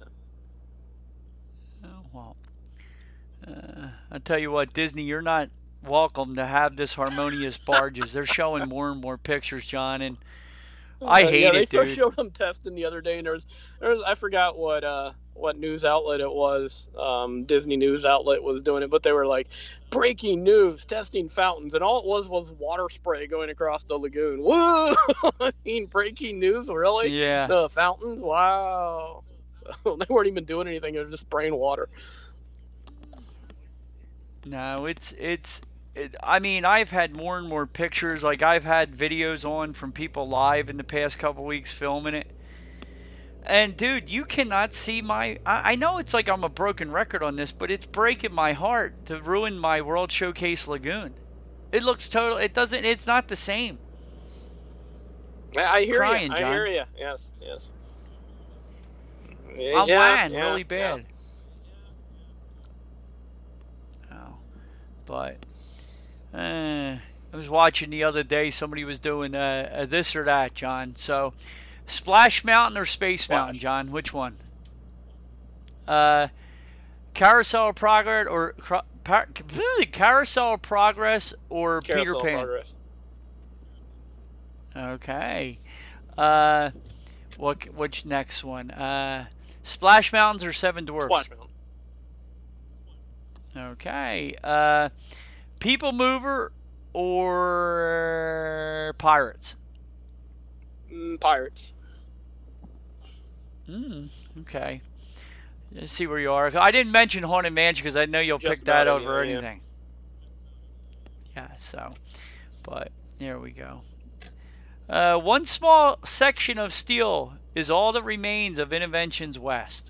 Oh, well, I tell you what, Disney, you're not welcome to have this harmonious barges. They're showing more and more pictures, John, and I hate it, dude. They showed them testing the other day, and there was I forgot what news outlet it was. Disney news outlet was doing it, but they were like, breaking news, testing fountains, and all it was water spray going across the lagoon. Whoa! I mean, breaking news, really? Yeah. The fountains? Wow. So they weren't even doing anything. They were just spraying water. No, I mean, I've had more and more pictures. Like, I've had videos on from people live in the past couple weeks filming it. And dude, you cannot see my. I know it's like I'm a broken record on this, but it's breaking my heart to ruin my World Showcase Lagoon. It looks total. It doesn't. It's not the same. I hear Crying, you. I John. hear you. Yes. Yes. I'm lying really bad. Oh, but I was watching the other day. Somebody was doing a this or that, John. So, Splash Mountain or Space Mountain, John? Which one? Carousel of Progress or Carousel of Progress or Peter Pan? Progress. Okay. Which next one? Splash Mountains or Seven Dwarfs? Splash Mountain. Okay. People Mover or Pirates? Pirates. Okay. Let's see where you are. I didn't mention Haunted Mansion because I know you'll pick that over anything. Yeah, so. But, there we go. One small section of steel is all that remains of Interventions West.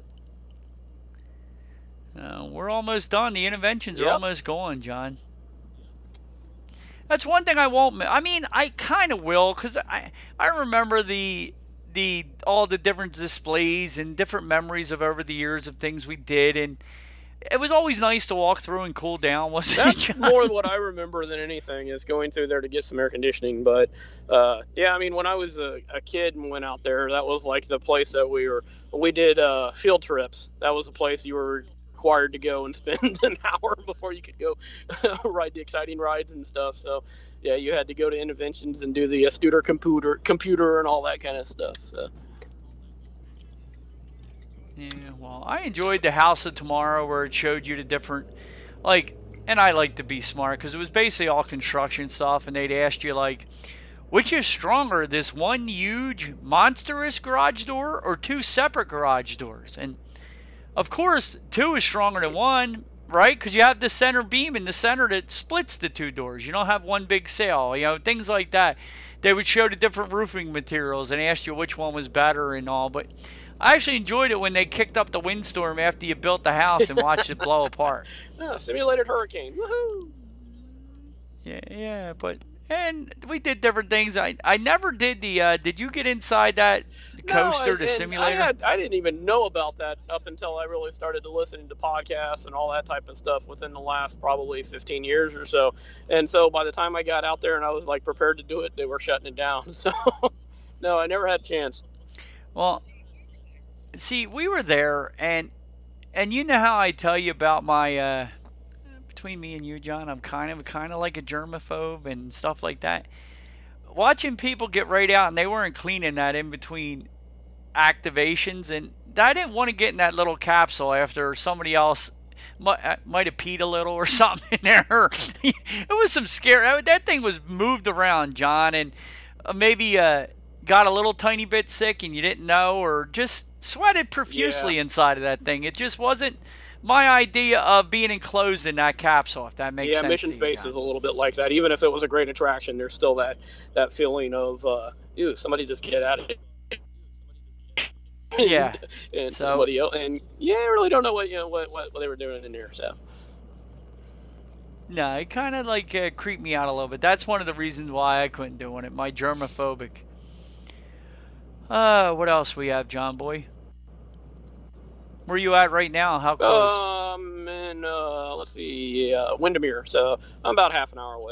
We're almost done. The Interventions are almost gone, John. That's one thing I won't. I mean, I kind of will, because I remember all the different displays and different memories of over the years of things we did, and it was always nice to walk through and cool down, wasn't it, John? That's more what I remember than anything is going through there to get some air conditioning. But yeah, I mean, when I was a kid and went out there, that was like the place that we did field trips. That was the place you were required to go and spend an hour before you could go ride the exciting rides and stuff. So yeah, you had to go to Interventions and do the Studer computer and all that kind of stuff. So. Yeah, well, I enjoyed the House of Tomorrow where it showed you the different, and I like to be smart because it was basically all construction stuff, and they'd ask you, which is stronger, this one huge, monstrous garage door or two separate garage doors? And, of course, two is stronger than one, right? Because you have the center beam in the center that splits the two doors. You don't have one big sail, things like that. They would show the different roofing materials and ask you which one was better and all, but I actually enjoyed it when they kicked up the windstorm after you built the house and watched it blow apart. Simulated hurricane. Woohoo! Yeah, and we did different things. I never did did you get inside that coaster, the simulator? I didn't even know about that up until I really started to listen to podcasts and all that type of stuff within the last probably 15 years or so. And so by the time I got out there and I was prepared to do it, they were shutting it down. So no, I never had a chance. Well, see, we were there, and you know how I tell you about my between me and you, John, I'm kind of like a germaphobe and stuff like that. Watching people get right out, and they weren't cleaning that in between activations, and I didn't want to get in that little capsule after somebody else might have peed a little or something in there. It was some scary. That thing was moved around, John, and maybe got a little tiny bit sick and you didn't know, or just sweated profusely inside of that thing. It just wasn't my idea of being enclosed in that capsule, if that makes sense. Yeah, Mission Space is a little bit like that. Even if it was a great attraction, there's still that feeling of, somebody just get out of it. Yeah. And somebody else, and I really don't know what they were doing in there. So. No, it kind of creeped me out a little bit. That's one of the reasons why I couldn't do it. My germophobic. What else we have, John Boy? Where are you at right now? How close? In let's see, Windermere. So I'm about half an hour away.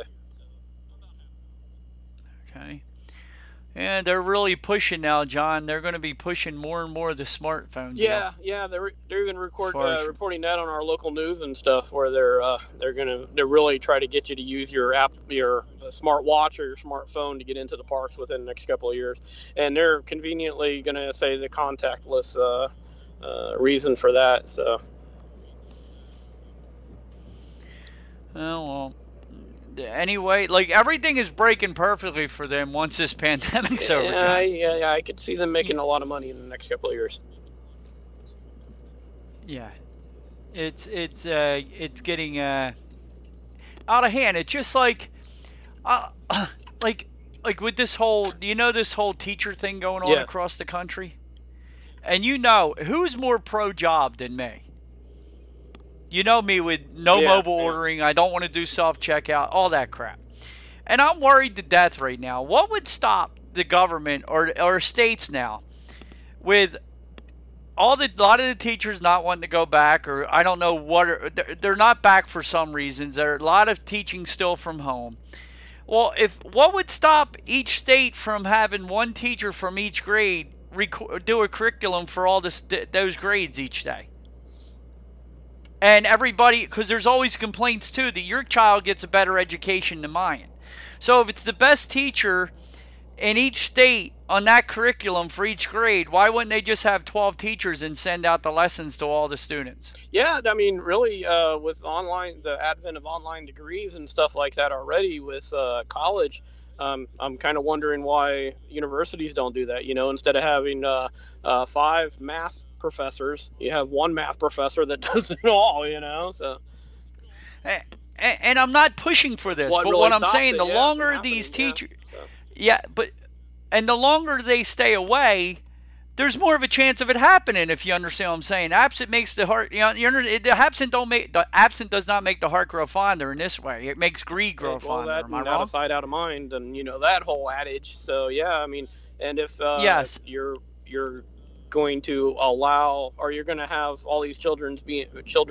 Okay. And they're really pushing now, John. They're going to be pushing more and more of the smartphones. Yeah. They're even reporting that on our local news and stuff, where they're really try to get you to use your app, your smartwatch or your smartphone to get into the parks within the next couple of years, and they're conveniently going to say the contactless reason for that. So. Well. Anyway, everything is breaking perfectly for them once this pandemic's over. Yeah, I could see them making a lot of money in the next couple of years. Yeah, it's getting out of hand. It's just like with this whole teacher thing going on across the country. and you know, who's more pro-job than me? You know me with no mobile ordering. I don't want to do self-checkout, all that crap. And I'm worried to death right now. What would stop the government or states now with a lot of the teachers not wanting to go back, or I don't know what, they're not back for some reasons. There are a lot of teaching still from home. Well, what would stop each state from having one teacher from each grade do a curriculum for all those grades each day? And everybody, because there's always complaints too that your child gets a better education than mine. So if it's the best teacher in each state on that curriculum for each grade, why wouldn't they just have 12 teachers and send out the lessons to all the students? Yeah, I mean, really, with the advent of online degrees and stuff like that already with college, I'm kind of wondering why universities don't do that. Instead of having 5 math professors, you have one math professor that does it all. So. And I'm not pushing for this, but what I'm saying, the longer these teachers, and the longer they stay away, there's more of a chance of it happening. If you understand what I'm saying, absent makes the heart. The absent does not make the heart grow fonder in this way. It makes greed grow fonder. Am I wrong? Out of sight, out of mind, and that whole adage. So yeah, I mean, and if you're going to allow, or you're going to have all these children being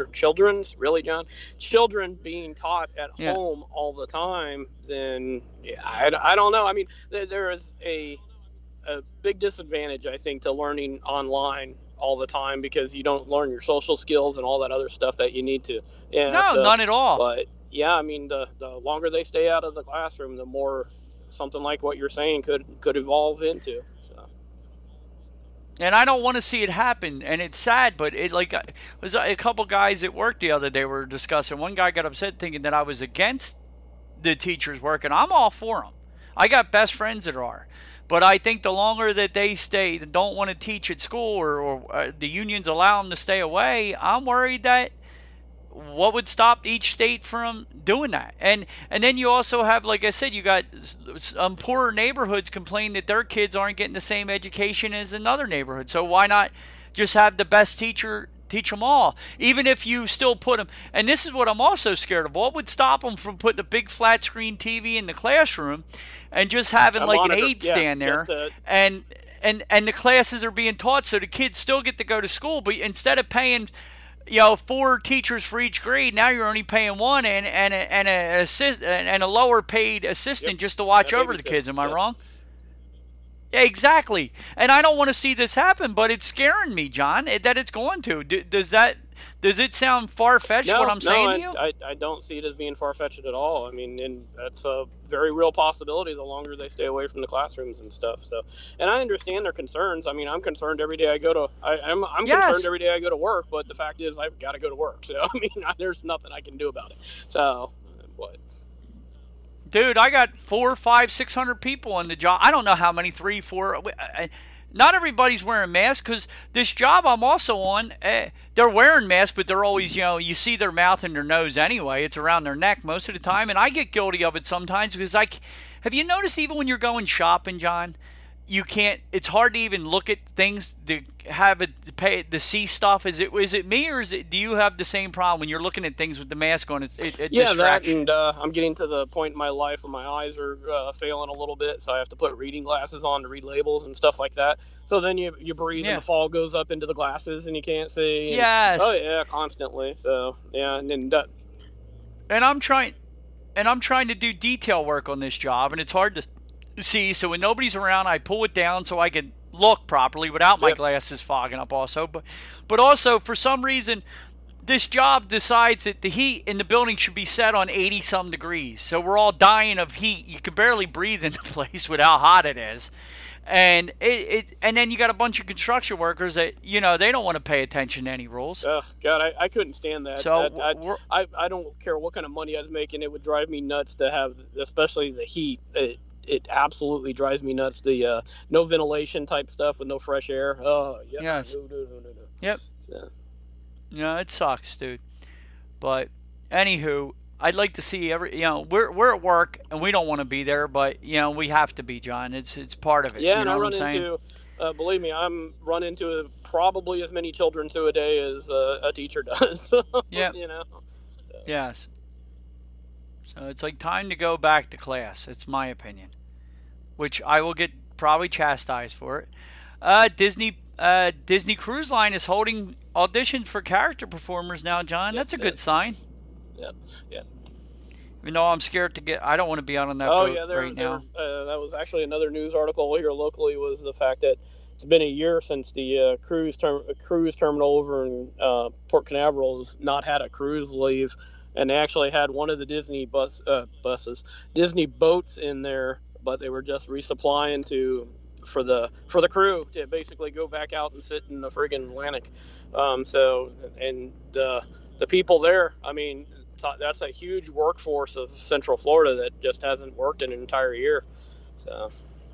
taught at home all the time, then I don't know. I mean, there is a big disadvantage, I think, to learning online all the time, because you don't learn your social skills and all that other stuff that you need to. None at all. But yeah, I mean, the longer they stay out of the classroom, the more something like what you're saying could evolve into. So. And I don't want to see it happen, and it's sad, but it was a couple guys at work the other day were discussing. One guy got upset thinking that I was against the teachers working. I'm all for them. I got best friends that are. But I think the longer that they don't want to teach at school, or the unions allow them to stay away, I'm worried that what would stop each state from doing that? And then you also have, like I said, you got some poorer neighborhoods complain that their kids aren't getting the same education as another neighborhood. So why not just have the best teacher teach them all? Even if you still put them, and this is what I'm also scared of, what would stop them from putting a big flat screen TV in the classroom and just having an aide stand there, and the classes are being taught, so the kids still get to go to school, but instead of paying 4 teachers for each grade, now you're only paying one and a lower paid assistant just to watch over the kids. Am I wrong? Yeah, exactly. And I don't want to see this happen, but it's scaring me, John, that it's going to. Does it sound far-fetched, what I'm saying to you? I don't see it as being far-fetched at all. I mean, and that's a very real possibility the longer they stay away from the classrooms and stuff. So, and I understand their concerns. I mean, I'm concerned every day I go to I'm concerned every day I go to work, but the fact is I've got to go to work. So, I mean, there's nothing I can do about it. So, what? Dude, I got 400, 500, 600 people on the job. I don't know how many, 3, 4. Not everybody's wearing masks, because this job I'm also on, they're wearing masks, but they're always, you see their mouth and their nose anyway. It's around their neck most of the time, and I get guilty of it sometimes because have you noticed even when you're going shopping, John, you can't, it's hard to even look at things to have it to see stuff. Is it me, or do you have the same problem when you're looking at things with the mask on? Yeah, that, and I'm getting to the point in my life where my eyes are failing a little bit, so I have to put reading glasses on to read labels and stuff like that. So then you breathe and the fog goes up into the glasses and you can't see. And, yes. Oh yeah, constantly. So yeah, and I'm trying to do detail work on this job, and it's hard to see, so when nobody's around, I pull it down so I can look properly without my glasses fogging up also. But also, for some reason, this job decides that the heat in the building should be set on 80-some degrees. So we're all dying of heat. You can barely breathe in the place with how hot it is. And and then you got a bunch of construction workers that, they don't want to pay attention to any rules. Oh, God, I couldn't stand that. So I don't care what kind of money I was making. It would drive me nuts to have, especially the heat. It absolutely drives me nuts. The no ventilation type stuff with no fresh air. Oh, yeah. Yes. No. Yep. So. No, it sucks, dude. But anywho, I'd like to see we're at work and we don't want to be there, but we have to be, John. It's part of it. Yeah, and I run into Believe me, I'm run into probably as many children through a day as a teacher does. Yeah. So. Yes. So it's like time to go back to class. It's my opinion, which I will get probably chastised for it. Disney Cruise Line is holding auditions for character performers now, John. That's a good sign. Yeah. Even though I'm scared I don't want to be out on that boat right now. That was actually another news article here locally, was the fact that it's been a year since the cruise terminal over in Port Canaveral has not had a cruise leave, and they actually had one of the Disney Disney boats in there, but they were just resupplying for the crew to basically go back out and sit in the friggin' Atlantic. And the people there, I mean, that's a huge workforce of Central Florida that just hasn't worked in an entire year. So,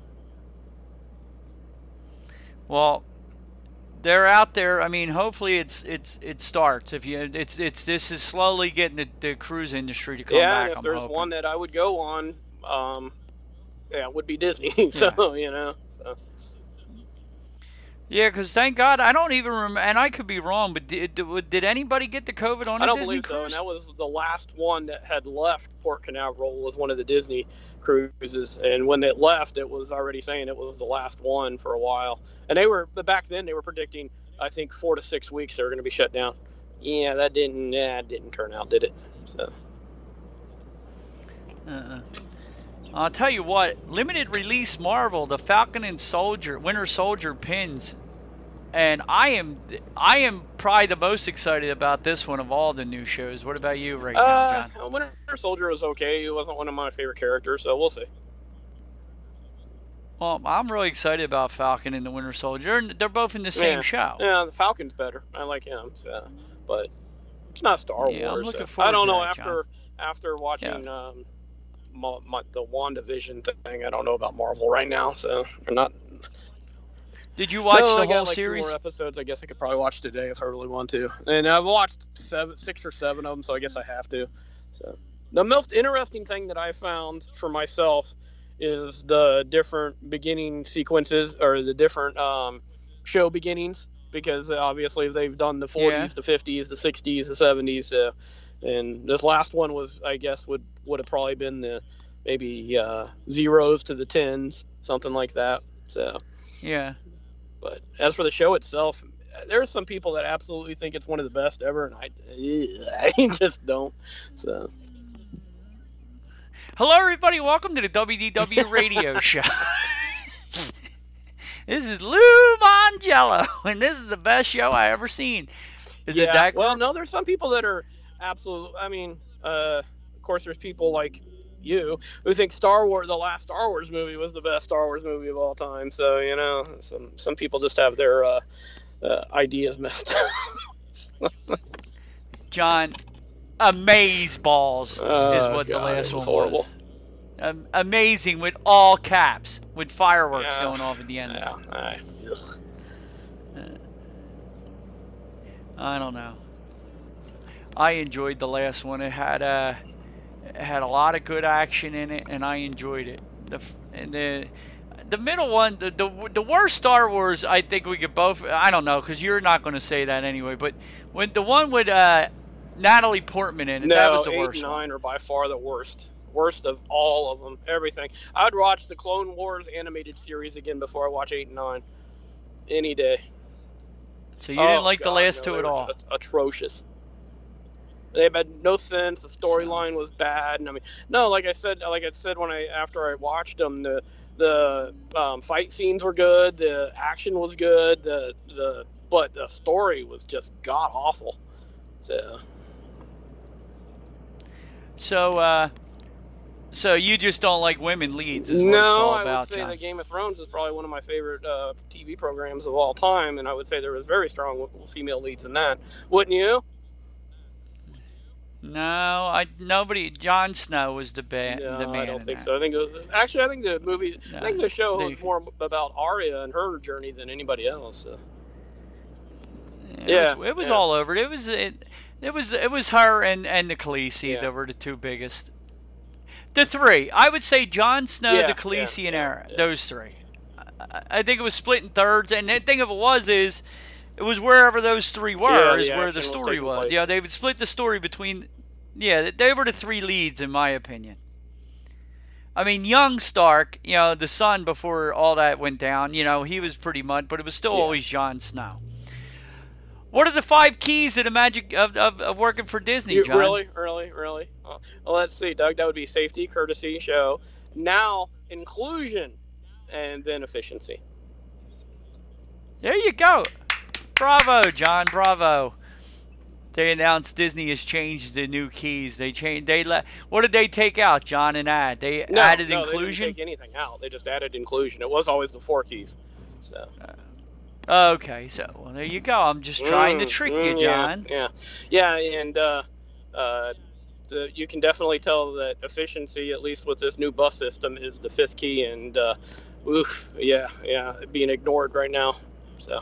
well, they're out there. I mean, hopefully it starts. This is slowly getting the cruise industry to come back. Yeah, and if there's one that I would go on, it would be Disney. So So. Yeah, because thank God, I don't even remember, and I could be wrong, but did anybody get the COVID on a Disney cruise? I don't believe so, and that was the last one that had left Port Canaveral, was one of the Disney cruises, and when it left, it was already saying it was the last one for a while. And back then, they were predicting, I think, 4 to 6 weeks they were going to be shut down. Yeah, that didn't turn out, did it? So. I'll tell you what, limited release Marvel, the Falcon and Winter Soldier pins, and I am probably the most excited about this one of all the new shows. What about you right now, John? Winter Soldier was okay. It wasn't one of my favorite characters, so we'll see. Well, I'm really excited about Falcon and the Winter Soldier. They're both in the same show. Yeah, the Falcon's better. I like him, so, but it's not Star Wars. I'm looking forward I don't to know that, after watching the WandaVision thing. I don't know about Marvel right now, so I'm not. Did you watch the whole like series? 2 more episodes. I guess I could probably watch today if I really want to. And I've watched 6 or 7 of them, so I guess I have to. So the most interesting thing that I found for myself is the different beginning sequences, or the different show beginnings, because obviously they've done the 40s, the 50s, the 60s, the 70s, and this last one was, I guess, would have probably been the maybe zeros to the 10s, something like that. So yeah. But as for the show itself, there's some people that absolutely think it's one of the best ever, and I just don't. So. Hello, everybody. Welcome to the WDW Radio Show. This is Lou Mongello, and this is the best show I ever seen. Is it that? Well, no, there's some people that are absolute. I mean, of course, there's people like you who think the last Star Wars movie was the best Star Wars movie of all time. So some people just have their ideas messed up. John, amazeballs is what the last one horrible. Was. Amazing with all caps, with fireworks going off at the end. I don't know. I enjoyed the last one. It had a lot of good action in it, and I enjoyed it. The middle one, the worst Star Wars, I think we could both. I don't know, because you're not going to say that anyway. But when the one with Natalie Portman in it, that was the worst. 8 and 9 are by far the worst. Worst of all of them. Everything. I'd watch the Clone Wars animated series again before I watch 8 and 9. Any day. So you didn't like the last two at all? Atrocious. They had no sense. The storyline was bad. And I mean, no, like I said after I watched them, the fight scenes were good, the action was good, but the story was just god awful. So you just don't like women leads, is what it's all about, I would say John. that Game of Thrones is probably one of my favorite TV programs of all time, and I would say there was very strong female leads in that. Wouldn't you? No, nobody. Jon Snow was the man. I don't think so. I think the show was more about Arya and her journey than anybody else. So. It was all over. It was her and the Khaleesi that were the two biggest. The three. I would say Jon Snow, the Khaleesi, and Arya. Those three. I think it was split in thirds, and the thing of it was is, it was wherever those three were is where the story was. Yeah, they would split the story between. Yeah, they were the three leads, in my opinion. I mean, young Stark, the son before all that went down, he was pretty much, but it was still always Jon Snow. What are the 5 keys to the magic of working for Disney, John? Really? Well, let's see, Doug. That would be safety, courtesy, show. Now, inclusion, and then efficiency. There you go. Bravo, John. Bravo. They announced Disney has changed the new keys. What did they take out, John, and add? They added inclusion? They didn't take anything out. They just added inclusion. It was always the 4 keys. So. Okay, so there you go. I'm just trying to trick you, John. Yeah, and you can definitely tell that efficiency, at least with this new bus system, is the 5th key, and being ignored right now. So.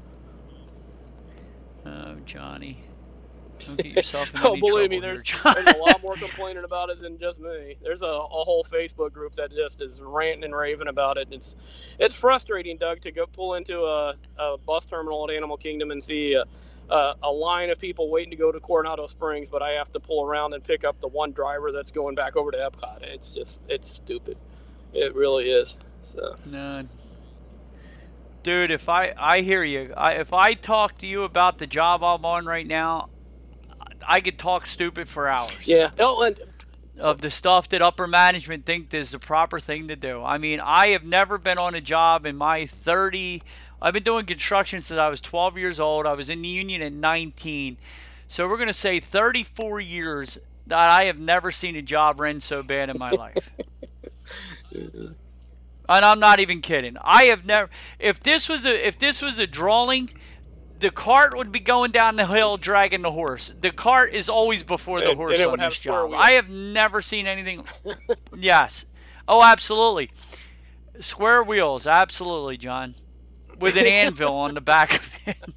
Oh, Johnny. Don't get yourself in any trouble. Believe me, there's a lot more complaining about it than just me. There's a whole Facebook group that just is ranting and raving about it. It's frustrating, Doug, to go pull into a bus terminal at Animal Kingdom and see a line of people waiting to go to Coronado Springs, but I have to pull around and pick up the one driver that's going back over to Epcot. It's stupid. It really is. So. No. Dude, if I hear you, if I talk to you about the job I'm on right now, I could talk stupid for hours. Yeah. And of the stuff that upper management think is the proper thing to do. I mean, I have never been on a job in my I've been doing construction since I was 12 years old. I was in the union at 19. So we're going to say 34 years that I have never seen a job run so bad in my life. And I'm not even kidding. I have never. If this was a drawing, the cart would be going down the hill dragging the horse. The cart is always before the horse on this job. I have never seen anything. Yes. Oh, absolutely. Square wheels, absolutely, John. With an anvil on the back of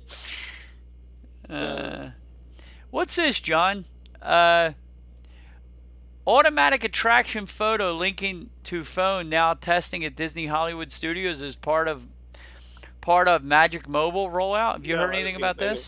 it. What's this, John? Automatic attraction photo linking to phone now testing at Disney Hollywood Studios as part of Magic Mobile rollout. Have you heard anything about this?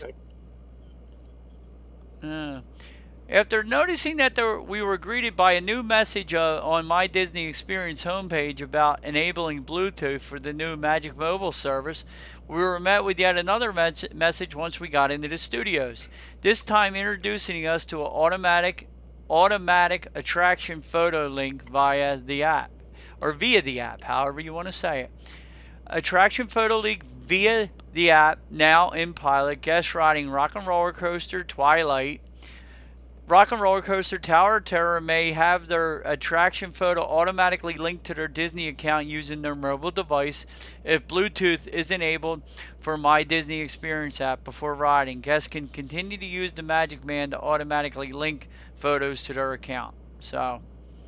After noticing that we were greeted by a new message on My Disney Experience homepage about enabling Bluetooth for the new Magic Mobile service, we were met with yet another message once we got into the studios. This time introducing us to an automatic attraction photo link via the app, however you want to say it. Attraction photo link via the app now in pilot. Guests riding Rock and Roller Coaster Twilight, Rock and Roller Coaster Tower of Terror may have their attraction photo automatically linked to their Disney account using their mobile device if Bluetooth is enabled for My Disney Experience app before riding. Guests can continue to use the Magic Band to automatically link photos to their account. So,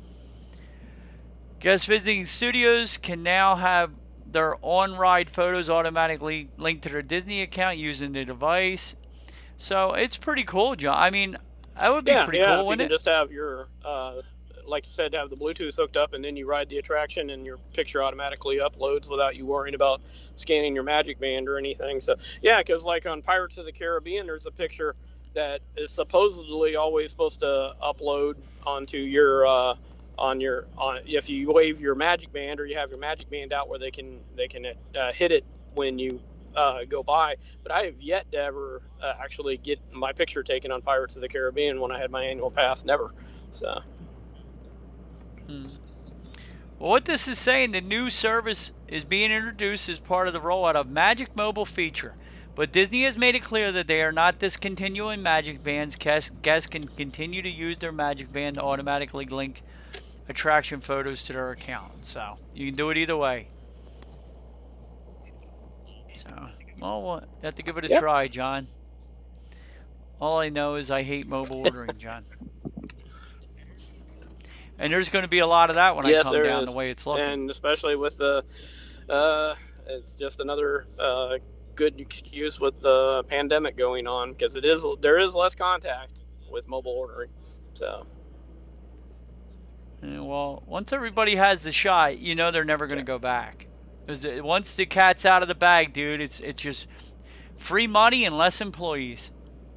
guests visiting studios can now have their on-ride photos automatically linked to their Disney account using the device. So, it's pretty cool, John. I mean, that would be pretty cool, wouldn't it? You can just have your, like you said, have the Bluetooth hooked up, and then you ride the attraction, and your picture automatically uploads without you worrying about scanning your Magic Band or anything. So, yeah, because like on Pirates of the Caribbean, there's a picture that is supposedly always supposed to upload onto your, if you wave your Magic Band or you have your Magic Band out where they can hit it when you go by. But I have yet to ever actually get my picture taken on Pirates of the Caribbean when I had my annual pass. Never. So. Well, what this is saying, the new service is being introduced as part of the rollout of Magic Mobile feature. But Disney has made it clear that they are not discontinuing Magic Bands. Guests can continue to use their Magic Band to automatically link attraction photos to their account. So you can do it either way. So, well, we'll have to give it a try, John. All I know is I hate mobile ordering, John. And there's going to be a lot of that when I come down the way it's looking. And especially with the, it's just another good excuse with the pandemic going on, because there is less contact with mobile ordering. So. Yeah, well, once everybody has the shot, they're never going to go back. Because once the cat's out of the bag, dude, it's just free money and less employees.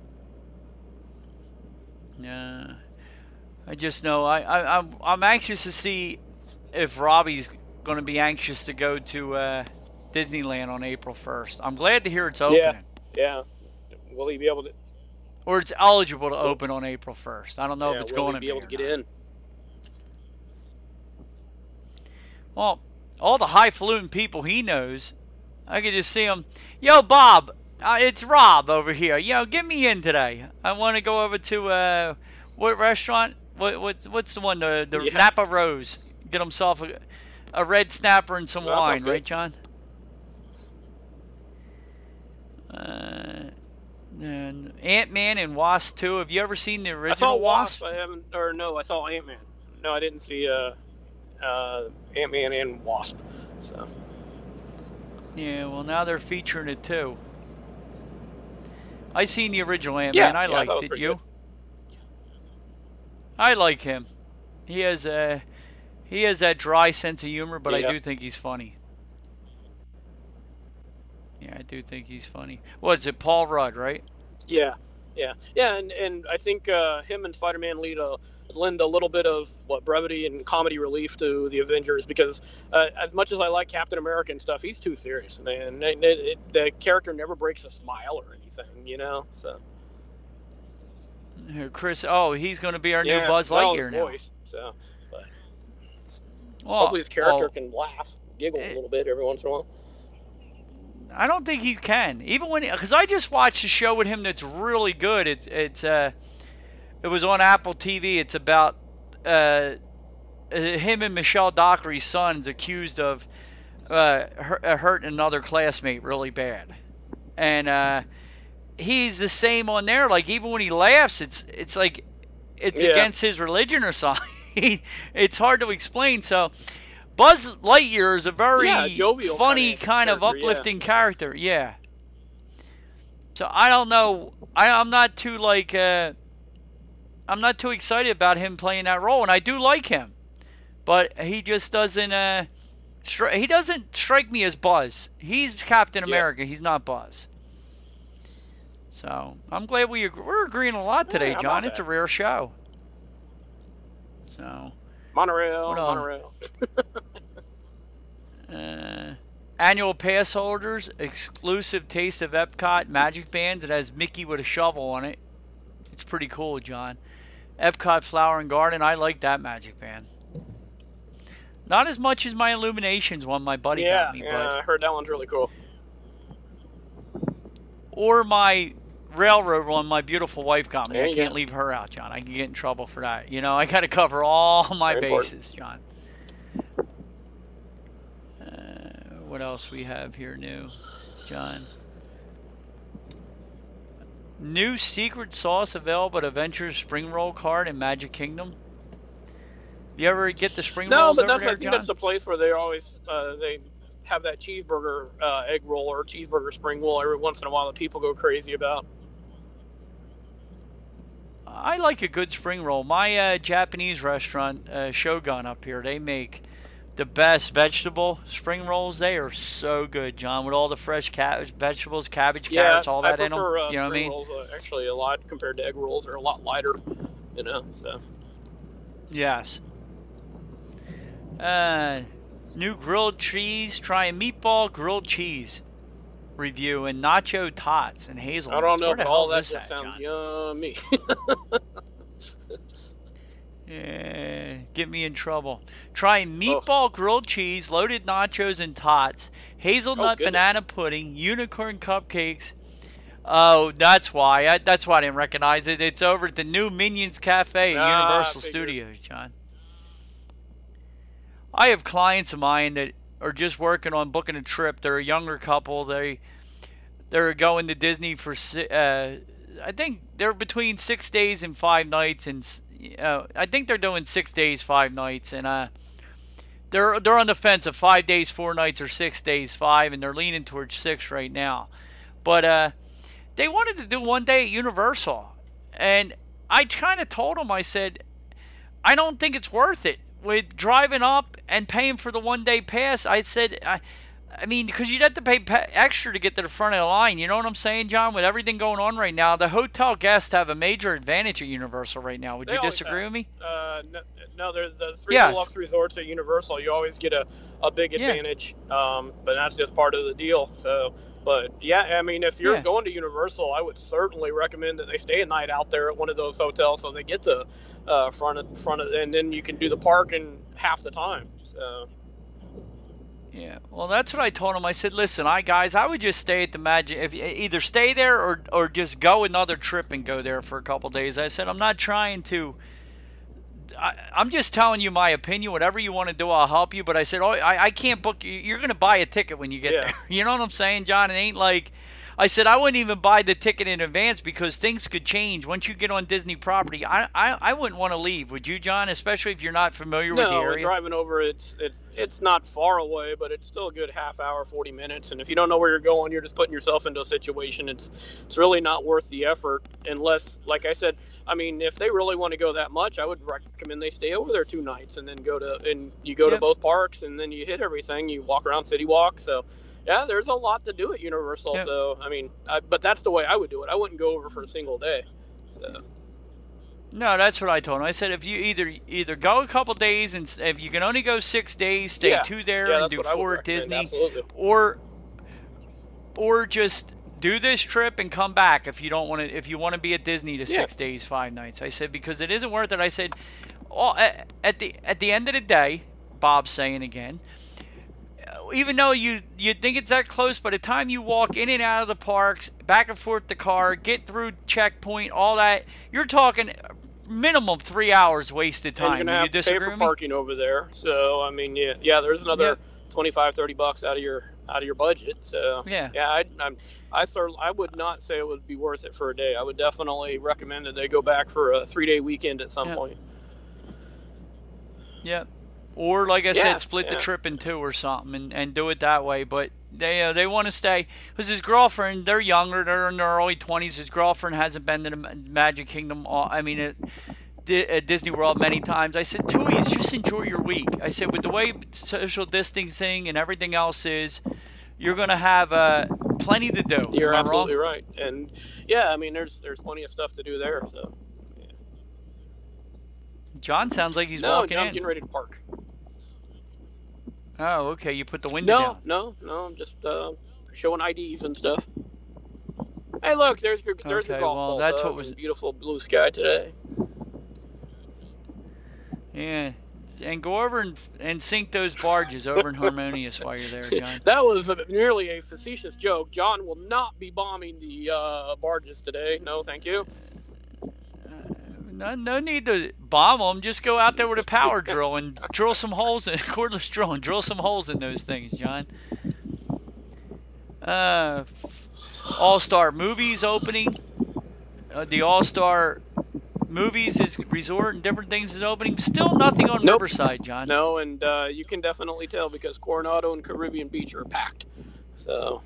Yeah, I just know I'm anxious to see if Robbie's going to be anxious to go to Disneyland on April 1st. I'm glad to hear it's opening. Yeah. Will he be able to? Or it's eligible to open on April 1st. I don't know if it's going to be able to get in. Well, all the highfalutin people he knows, I could just see him. Yo, Bob, it's Rob over here. Get me in today. I want to go over to what restaurant? What's the one? The Napa Rose. Get himself a red snapper and some wine, right, John? And Ant-Man and Wasp 2. Have you ever seen the original I saw Wasp? I haven't. Or no, I saw Ant-Man. No, I didn't see Ant-Man and Wasp. So. Yeah, well, now they're featuring it too. I seen the original Ant-Man. I liked it. You? Good. I like him. He has that dry sense of humor, but I do think he's funny. Yeah, I do think he's funny. What is it, Paul Rudd, right? Yeah, and I think him and Spider-Man lend a little bit of brevity and comedy relief to the Avengers, because as much as I like Captain America and stuff, he's too serious, man. The character never breaks a smile or anything, So. Chris, he's going to be our new Buzz Lightyear now. Voice, hopefully his character can laugh, giggle a little bit every once in a while. I don't think he can. Even because I just watched a show with him that's really good. It was on Apple TV. It's about him and Michelle Dockery's son's accused of hurting another classmate really bad, and he's the same on there. Like, even when he laughs, it's like it's against his religion or something. It's hard to explain. So Buzz Lightyear is a very jovial, funny kind of uplifting character. Yeah. So I don't know. I'm not too excited about him playing that role, and I do like him, but he just doesn't. He doesn't strike me as Buzz. He's Captain America. He's not Buzz. So I'm glad we're agreeing a lot today, John. It's a rare show. So. Monorail. Annual pass holders, exclusive Taste of Epcot Magic Bands. It has Mickey with a shovel on it. It's pretty cool, John. Epcot Flower and Garden. I like that Magic Band. Not as much as my Illuminations one my buddy got me. Yeah, I heard that one's really cool. Or my Railroad one my beautiful wife got me. I can't leave her out, John. I can get in trouble for that. I got to cover all my bases, John. What else we have here new, John? New secret sauce available at Adventure's Spring Roll card in Magic Kingdom. You ever get the spring rolls over there, John? I think that's the place where they always they have that cheeseburger egg roll or cheeseburger spring roll every once in a while that people go crazy about. I like a good spring roll. My Japanese restaurant, Shogun up here, they make the best vegetable spring rolls. They are so good, John, with all the fresh vegetables, cabbage, carrots, all that in them. You know what I mean? Rolls, actually, a lot compared to egg rolls. They're a lot lighter, so. Yes. New grilled cheese. Try a meatball grilled cheese review and nacho tots and hazelnuts. I don't know, but all that just sounds yummy. Yeah, get me in trouble. Try meatball grilled cheese, loaded nachos and tots, hazelnut banana pudding, unicorn cupcakes. Oh, that's why. I didn't recognize it. It's over at the new Minions Cafe at Universal Studios, John. I have clients of mine that are just working on booking a trip. They're a younger couple. They're going to Disney for I think they're between 6 days and 5 nights, and I think they're doing 6 days, 5 nights, and they're on the fence of 5 days, 4 nights, or 6 days, 5, and they're leaning towards 6 right now. But they wanted to do 1 day at Universal, and I kind of told them, I said, I don't think it's worth it. With driving up and paying for the 1 day pass, I said, I mean, because you'd have to pay extra to get to the front of the line. You know what I'm saying, John? With everything going on right now, the hotel guests have a major advantage at Universal right now. Would you disagree with me? No, there's the three deluxe resorts at Universal. You always get a big advantage, but that's just part of the deal. So, but yeah, I mean, if you're going to Universal, I would certainly recommend that they stay a night out there at one of those hotels so they get to front of, and then you can do the park in half the time. So. Yeah, well, that's what I told him. I said, listen, I would just stay at the Magic. If either stay there or just go another trip and go there for a couple days. I said, I'm not trying to. I'm just telling you my opinion. Whatever you want to do, I'll help you. But I said, I can't book you. You're going to buy a ticket when you get there. You know what I'm saying, John? It ain't like. I said I wouldn't even buy the ticket in advance because things could change once you get on Disney property. I wouldn't want to leave. Would you, John? Especially if you're not familiar with the area. No, driving over, it's not far away, but it's still a good half hour, 40 minutes. And if you don't know where you're going, you're just putting yourself into a situation. It's really not worth the effort unless, like I said, I mean, if they really want to go that much, I would recommend they stay over there 2 nights and then go to both parks and then you hit everything. You walk around City Walk, so. Yeah, there's a lot to do at Universal, so, I mean, but that's the way I would do it. I wouldn't go over for a single day. So. No, that's what I told him. I said if you either go a couple days, and if you can only go 6 days, stay 2 there and do 4 at Disney, absolutely. or just do this trip and come back if you don't want to. If you want to be at Disney to 6 days, 5 nights. I said because it isn't worth it. I said, at the end of the day, Bob's saying again. Even though you think it's that close, by the time you walk in and out of the parks, back and forth the car, get through checkpoint, all that, you're talking minimum 3 hours wasted time. And you're going to have to pay for parking over there. So, I mean, there's another $25-$30 out of your budget. So, I would not say it would be worth it for a day. I would definitely recommend that they go back for a 3-day weekend at some point. Yeah. Or, like I said, split the trip in 2 or something and do it that way. But they want to stay. Because his girlfriend, they're younger. They're in their early 20s. His girlfriend hasn't been to the Magic Kingdom, at Disney World many times. I said, Tui, just enjoy your week. I said, with the way social distancing and everything else is, you're going to have plenty to do. You're absolutely right. And, I mean, there's plenty of stuff to do there. So. John sounds like he's walking in. No, I'm getting ready to park. Oh, okay. You put the window down. No. I'm just showing IDs and stuff. Hey, look, there's your golf ball. That's what was beautiful blue sky today. Yeah, and go over and sink those barges over in Harmonious while you're there, John. That was merely a facetious joke. John will not be bombing the barges today. No, thank you. No need to bomb them. Just go out there with a power drill and drill some holes in cordless drill and drill some holes in those things, John. All-Star Movies opening. The All-Star Movies is resort and different things is opening. Still nothing on Riverside, John. No, and you can definitely tell because Coronado and Caribbean Beach are packed. So.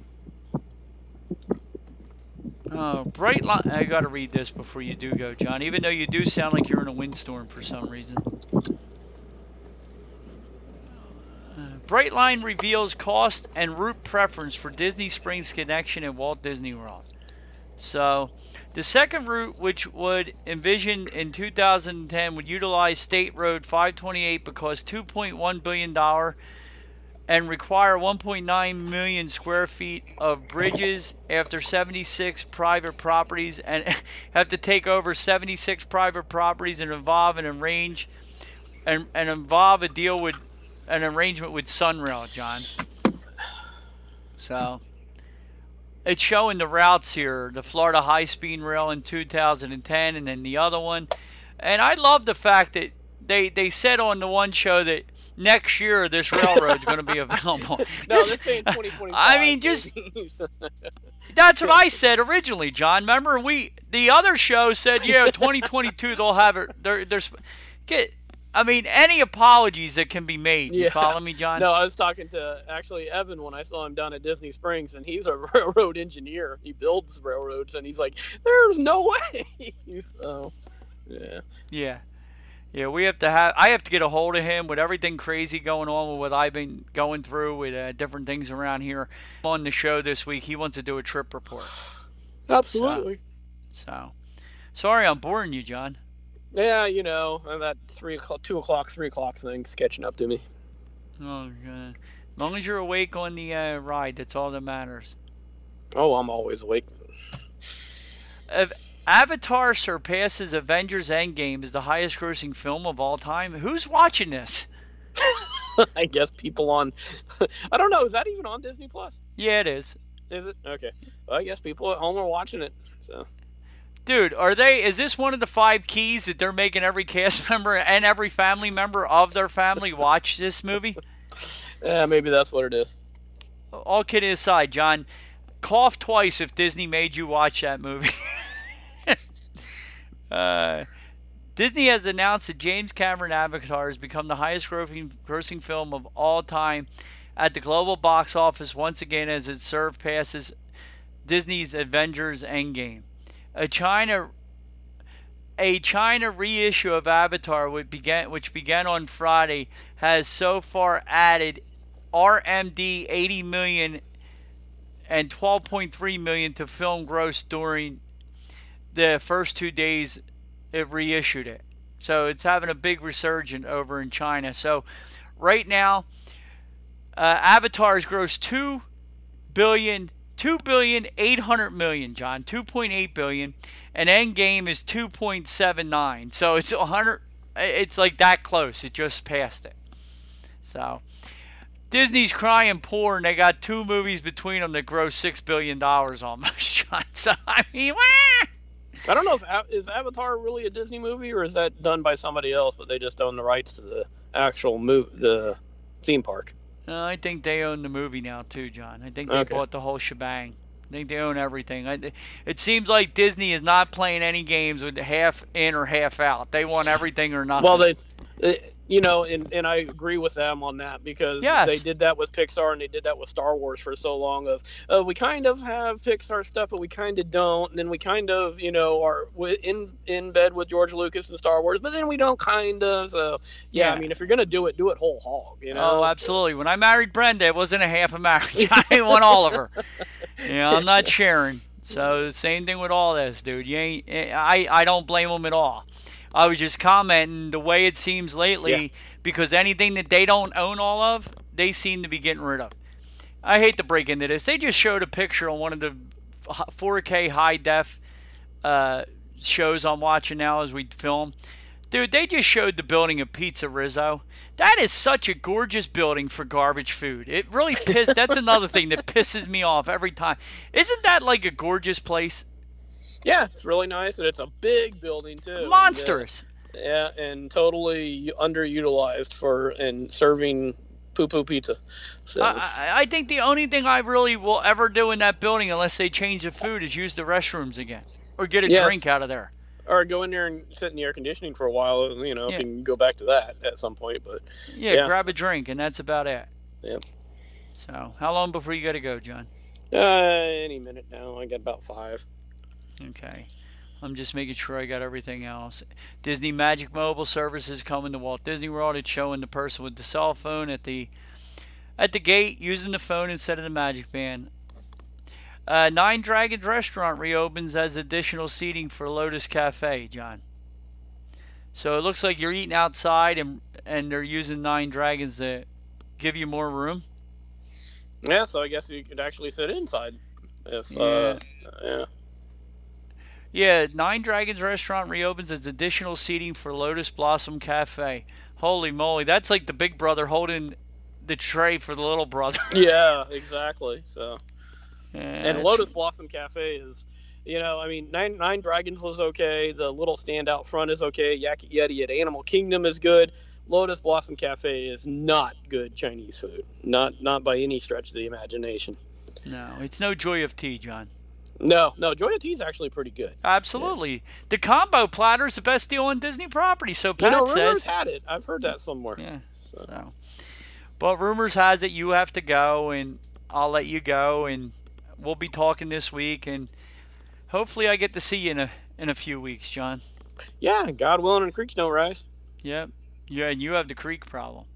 Bright line. I got to read this before you do go, John. Even though you do sound like you're in a windstorm for some reason. Brightline reveals cost and route preference for Disney Springs Connection and Walt Disney World. So, the second route, which would envision in 2010, would utilize State Road 528 because $2.1 billion and require 1.9 million square feet of bridges after 76 private properties and have to take over 76 private properties and involve an arrangement with Sunrail, John. So it's showing the routes here, the Florida High-Speed Rail in 2010 and then the other one. And I love the fact that they said on the one show that next year this railroad's going to be available. No, they're saying 2025. I mean, that's what I said originally, John. Remember, the other show said, 2022 they'll have it. Any apologies that can be made. You follow me, John? No, I was talking to actually Evan when I saw him down at Disney Springs, and he's a railroad engineer. He builds railroads, and he's like, "There's no way." So, yeah. Yeah, I have to get a hold of him with everything crazy going on with what I've been going through with different things around here. On the show this week, he wants to do a trip report. Absolutely. So sorry I'm boring you, John. Yeah, that 2 o'clock, 3 o'clock thing's catching up to me. Oh, as long as you're awake on the ride, that's all that matters. Oh, I'm always awake. If Avatar surpasses Avengers Endgame as the highest grossing film of all time, who's watching this? I guess people on... I don't know, is that even on Disney Plus? Yeah, it is. Is it? Okay. Well, I guess people at home are watching it, so... Dude, is this one of the 5 keys that they're making every cast member and every family member of their family watch this movie? Yeah, maybe that's what it is. All kidding aside, John, cough twice if Disney made you watch that movie. Disney has announced that James Cameron Avatar has become the highest grossing film of all time at the global box office once again as it surpasses Disney's Avengers Endgame. A China reissue of Avatar, which began on Friday, has so far added RMD 80 million and 12.3 million to film gross during the first 2 days it reissued it. So it's having a big resurgence over in China. So right now, Avatar's grossed $2 billion 800 million, John, 2.8 billion, and Endgame is 2.79. So it's 100. It's like that close. It just passed it. So Disney's crying poor, and they got 2 movies between them that gross $6 billion almost, John. So I mean, I don't know is Avatar really a Disney movie, or is that done by somebody else, but they just own the rights to the actual the theme park? I think they own the movie now too, John. I think they bought the whole shebang. I think they own everything. It seems like Disney is not playing any games with half in or half out. They want everything or nothing. Well, and I agree with them on that, because they did that with Pixar and they did that with Star Wars for so long we kind of have Pixar stuff, but we kind of don't. And then we kind of, are in bed with George Lucas and Star Wars, but then we don't kind of. So, yeah. I mean, if you're going to do it whole hog, Oh, absolutely. When I married Brenda, it wasn't a half a marriage. I want all of her. I'm not sharing. So, same thing with all this, dude. I don't blame them at all. I was just commenting the way it seems lately, because anything that they don't own all of, they seem to be getting rid of. I hate to break into this. They just showed a picture on one of the 4K high def shows I'm watching now as we film. Dude, they just showed the building of Pizza Rizzo. That is such a gorgeous building for garbage food. It really that's another thing that pisses me off every time. Isn't that like a gorgeous place? Yeah, it's really nice, and it's a big building too. Monstrous. Yeah, and totally underutilized for serving poo-poo pizza. So I think the only thing I really will ever do in that building, unless they change the food, is use the restrooms again or get a drink out of there. Or go in there and sit in the air conditioning for a while. If you can go back to that at some point, but grab a drink, and that's about it. Yeah. So, how long before you got to go, John? Any minute now. I got about 5. Okay. I'm just making sure I got everything else. Disney Magic Mobile services coming to Walt Disney World. It's showing the person with the cell phone at the gate using the phone instead of the Magic Band. Nine Dragons Restaurant reopens as additional seating for Lotus Cafe, John. So it looks like you're eating outside, and they're using Nine Dragons to give you more room. Yeah, so I guess you could actually sit inside. Yeah, Nine Dragons Restaurant reopens as additional seating for Lotus Blossom Cafe. Holy moly, that's like the big brother holding the tray for the little brother. Yeah, exactly. So, and Lotus Blossom Cafe is, Nine Dragons was okay. The little stand out front is okay. Yak Yeti at Animal Kingdom is good. Lotus Blossom Cafe is not good Chinese food. Not by any stretch of the imagination. No, it's no Joy of Tea, John. No, Joy of Tea is actually pretty good. Absolutely. Yeah. The combo platter is the best deal on Disney property, so Pat says. Rumors had it. I've heard that somewhere. Yeah, so. But rumors has it you have to go, and I'll let you go, and we'll be talking this week, and hopefully I get to see you in a few weeks, John. Yeah, God willing and creeks don't rise. Yep. Yeah, and you have the creek problem.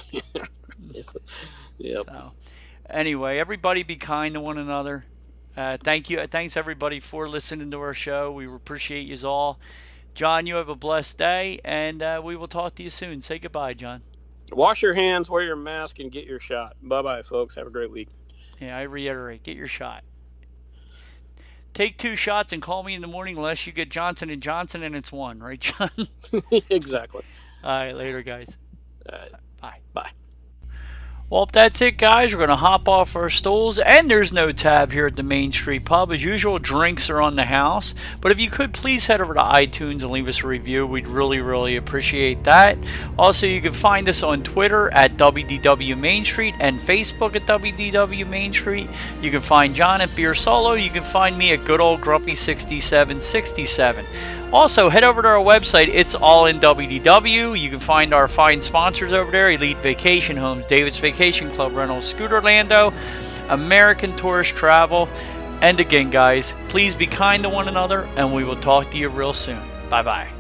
Yep. So, anyway, everybody be kind to one another. Thanks everybody for listening to our show. We appreciate you all. John, you have a blessed day, and we will talk to you soon. Say goodbye, John. Wash your hands, wear your mask, and get your shot. Bye-bye, folks. Have a great week. Yeah, I reiterate, get your shot. Take 2 shots and call me in the morning unless you get Johnson & Johnson and it's 1, right, John? Exactly. All right, later, guys. Bye. Bye. Well, that's it, guys. We're going to hop off our stools, and there's no tab here at the Main Street Pub. As usual, drinks are on the house, but if you could, please head over to iTunes and leave us a review. We'd really, really appreciate that. Also, you can find us on Twitter at WDW Main Street and Facebook at WDW Main Street. You can find John at Beer Solo. You can find me at good old Grumpy 6767. Also, head over to our website. It's all in WDW. You can find our fine sponsors over there: Elite Vacation Homes, David's Vacation Club Rentals, Scooterlando, American Tourist Travel. And again, guys, please be kind to one another, and we will talk to you real soon. Bye-bye.